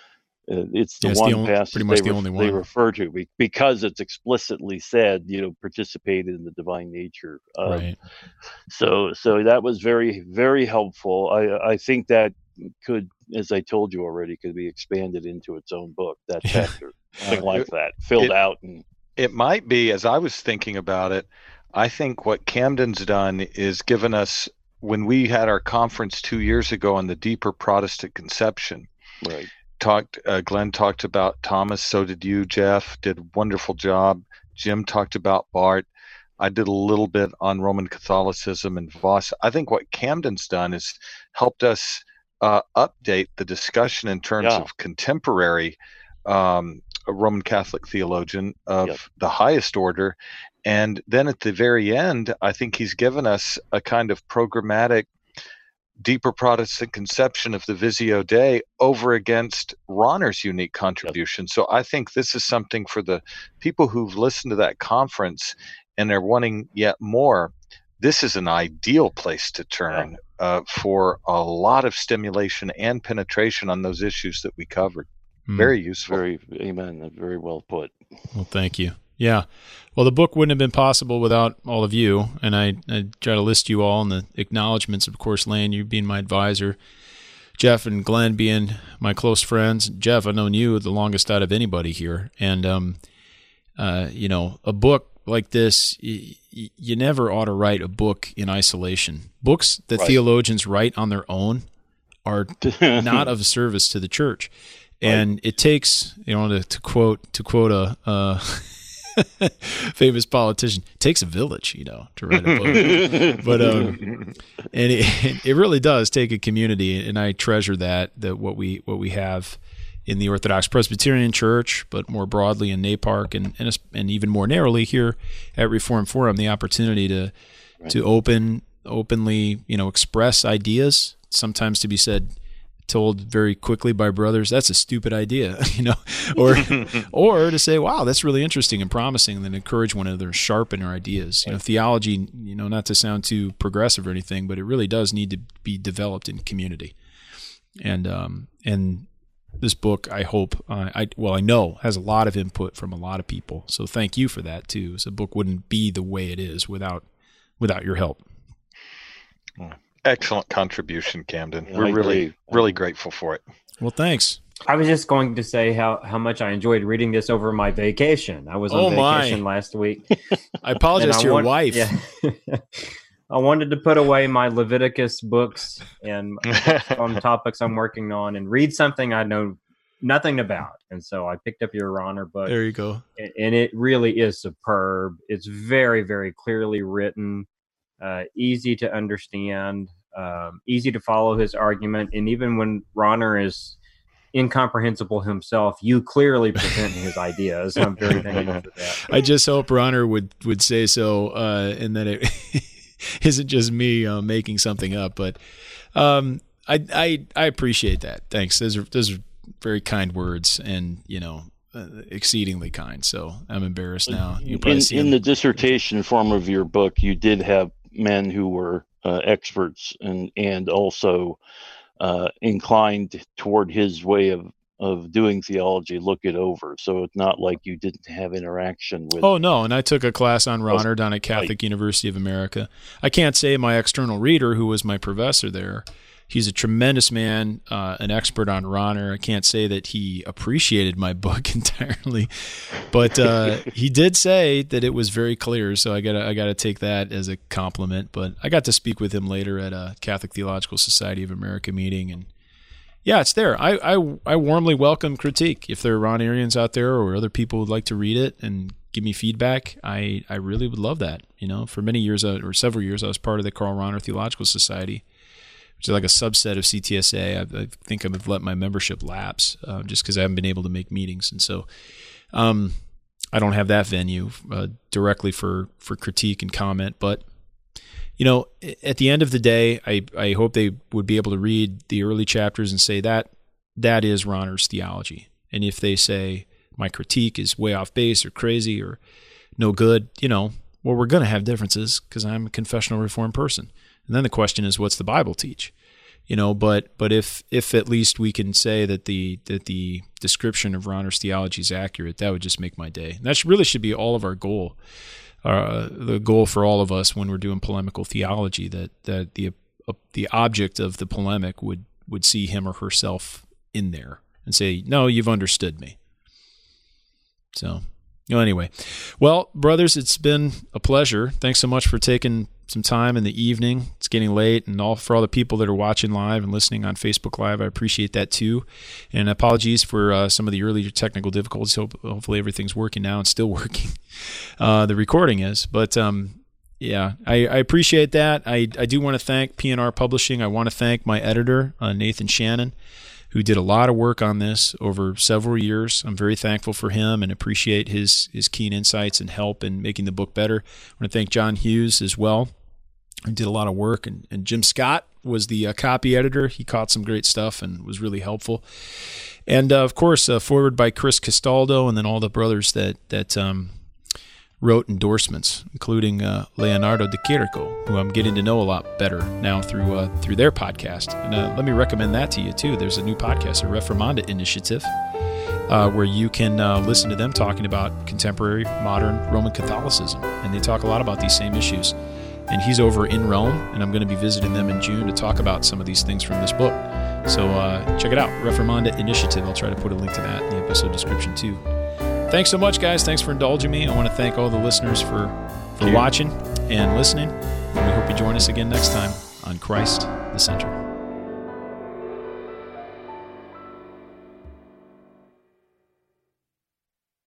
it's the one passage they refer to, because it's explicitly said, participate in the divine nature.
Right.
So that was very, very helpful. I think that could, as I told you already, could be expanded into its own book, that chapter, something like that, filled out. And
it might be, as I was thinking about it, I think what Camden's done is given us, when we had our conference 2 years ago on the deeper Protestant conception,
right.
Glenn talked about Thomas, so did you, Jeff, did a wonderful job. Jim talked about Barth. I did a little bit on Roman Catholicism and Voss. I think what Camden's done is helped us update the discussion in terms of contemporary Roman Catholic theologian of the highest order. And then at the very end, I think he's given us a kind of programmatic deeper Protestant conception of the Visio Dei over against Rahner's unique contribution. Yep. So I think this is something for the people who've listened to that conference and are wanting yet more. This is an ideal place to turn for a lot of stimulation and penetration on those issues that we covered. Very useful.
Amen. Very well put.
Well, thank you. Yeah. Well, the book wouldn't have been possible without all of you. And I try to list you all in the acknowledgments, of course, Lane, you being my advisor, Jeff and Glenn being my close friends. Jeff, I've known you the longest out of anybody here. And, a book like this, you never ought to write a book in isolation. Books that theologians write on their own are not of service to the church. And it takes, to quote a famous politician, it takes a village, to write a book. But and it really does take a community, and I treasure that what we have in the Orthodox Presbyterian Church, but more broadly in NAPARC and even more narrowly here at Reform Forum, the opportunity to openly, express ideas, sometimes to be told very quickly by brothers, that's a stupid idea, or to say, wow, that's really interesting and promising, and then encourage one another to sharpen our ideas. Theology, not to sound too progressive or anything, but it really does need to be developed in community. And this book, I hope, I know has a lot of input from a lot of people. So thank you for that too. So the book wouldn't be the way it is without your help.
Excellent contribution, Camden. We're really grateful for it.
Well, thanks.
I was just going to say how much I enjoyed reading this over my vacation. I was on vacation last week.
I apologize to your wife.
Yeah. I wanted to put away my Leviticus books and on topics I'm working on and read something I know nothing about. And so I picked up your Rahner book.
There you go.
And it really is superb. It's very, very clearly written, easy to understand, easy to follow his argument. And even when Rahner is incomprehensible himself, you clearly present his ideas. I'm very thankful for that.
I just hope Rahner would say so, and that it isn't just me making something up. But I appreciate that. Thanks. Those are very kind words, and exceedingly kind. So I'm embarrassed now.
In the dissertation form of your book, you did have men who were experts and also inclined toward his way of doing theology, look it over. So it's not like you didn't have interaction with.
Oh, no. And I took a class on Rahner down at Catholic University of America. I can't say my external reader, who was my professor there, he's a tremendous man, an expert on Rahner. I can't say that he appreciated my book entirely, but he did say that it was very clear. So I gotta take that as a compliment. But I got to speak with him later at a Catholic Theological Society of America meeting, and yeah, it's there. I warmly welcome critique. If there are Rahnerians out there or other people who'd like to read it and give me feedback, I really would love that. For many years or several years, I was part of the Karl Rahner Theological Society, which is like a subset of CTSA. I think I've let my membership lapse just because I haven't been able to make meetings. And so I don't have that venue directly for critique and comment. But, at the end of the day, I hope they would be able to read the early chapters and say that is Rahner's theology. And if they say my critique is way off base or crazy or no good, we're going to have differences because I'm a confessional Reformed person. And then the question is, what's the Bible teach? But if at least we can say that the description of Rahner's theology is accurate, that would just make my day. And that really should be all of our goal, the goal for all of us when we're doing polemical theology. That the object of the polemic would see him or herself in there and say, no, you've understood me. So. Anyway, well, brothers, it's been a pleasure. Thanks so much for taking some time in the evening. It's getting late, and for all the people that are watching live and listening on Facebook Live, I appreciate that too. And apologies for some of the earlier technical difficulties. Hopefully everything's working now and still working. The recording is, but yeah, I appreciate that. I do want to thank P&R Publishing. I want to thank my editor, Nathan Shannon, who did a lot of work on this over several years. I'm very thankful for him and appreciate his keen insights and help in making the book better. I want to thank John Hughes as well, did a lot of work. And Jim Scott was the copy editor. He caught some great stuff and was really helpful. And, of course, forward by Chris Castaldo, and then all the brothers that wrote endorsements, including Leonardo De Chirico, who I'm getting to know a lot better now through their podcast. And let me recommend that to you, too. There's a new podcast, the Reformanda Initiative, where you can listen to them talking about contemporary, modern Roman Catholicism. And they talk a lot about these same issues. And he's over in Rome, and I'm going to be visiting them in June to talk about some of these things from this book. So check it out, Reformanda Initiative. I'll try to put a link to that in the episode description, too. Thanks so much, guys. Thanks for indulging me. I want to thank all the listeners for watching and listening. And we hope you join us again next time on Christ the Center.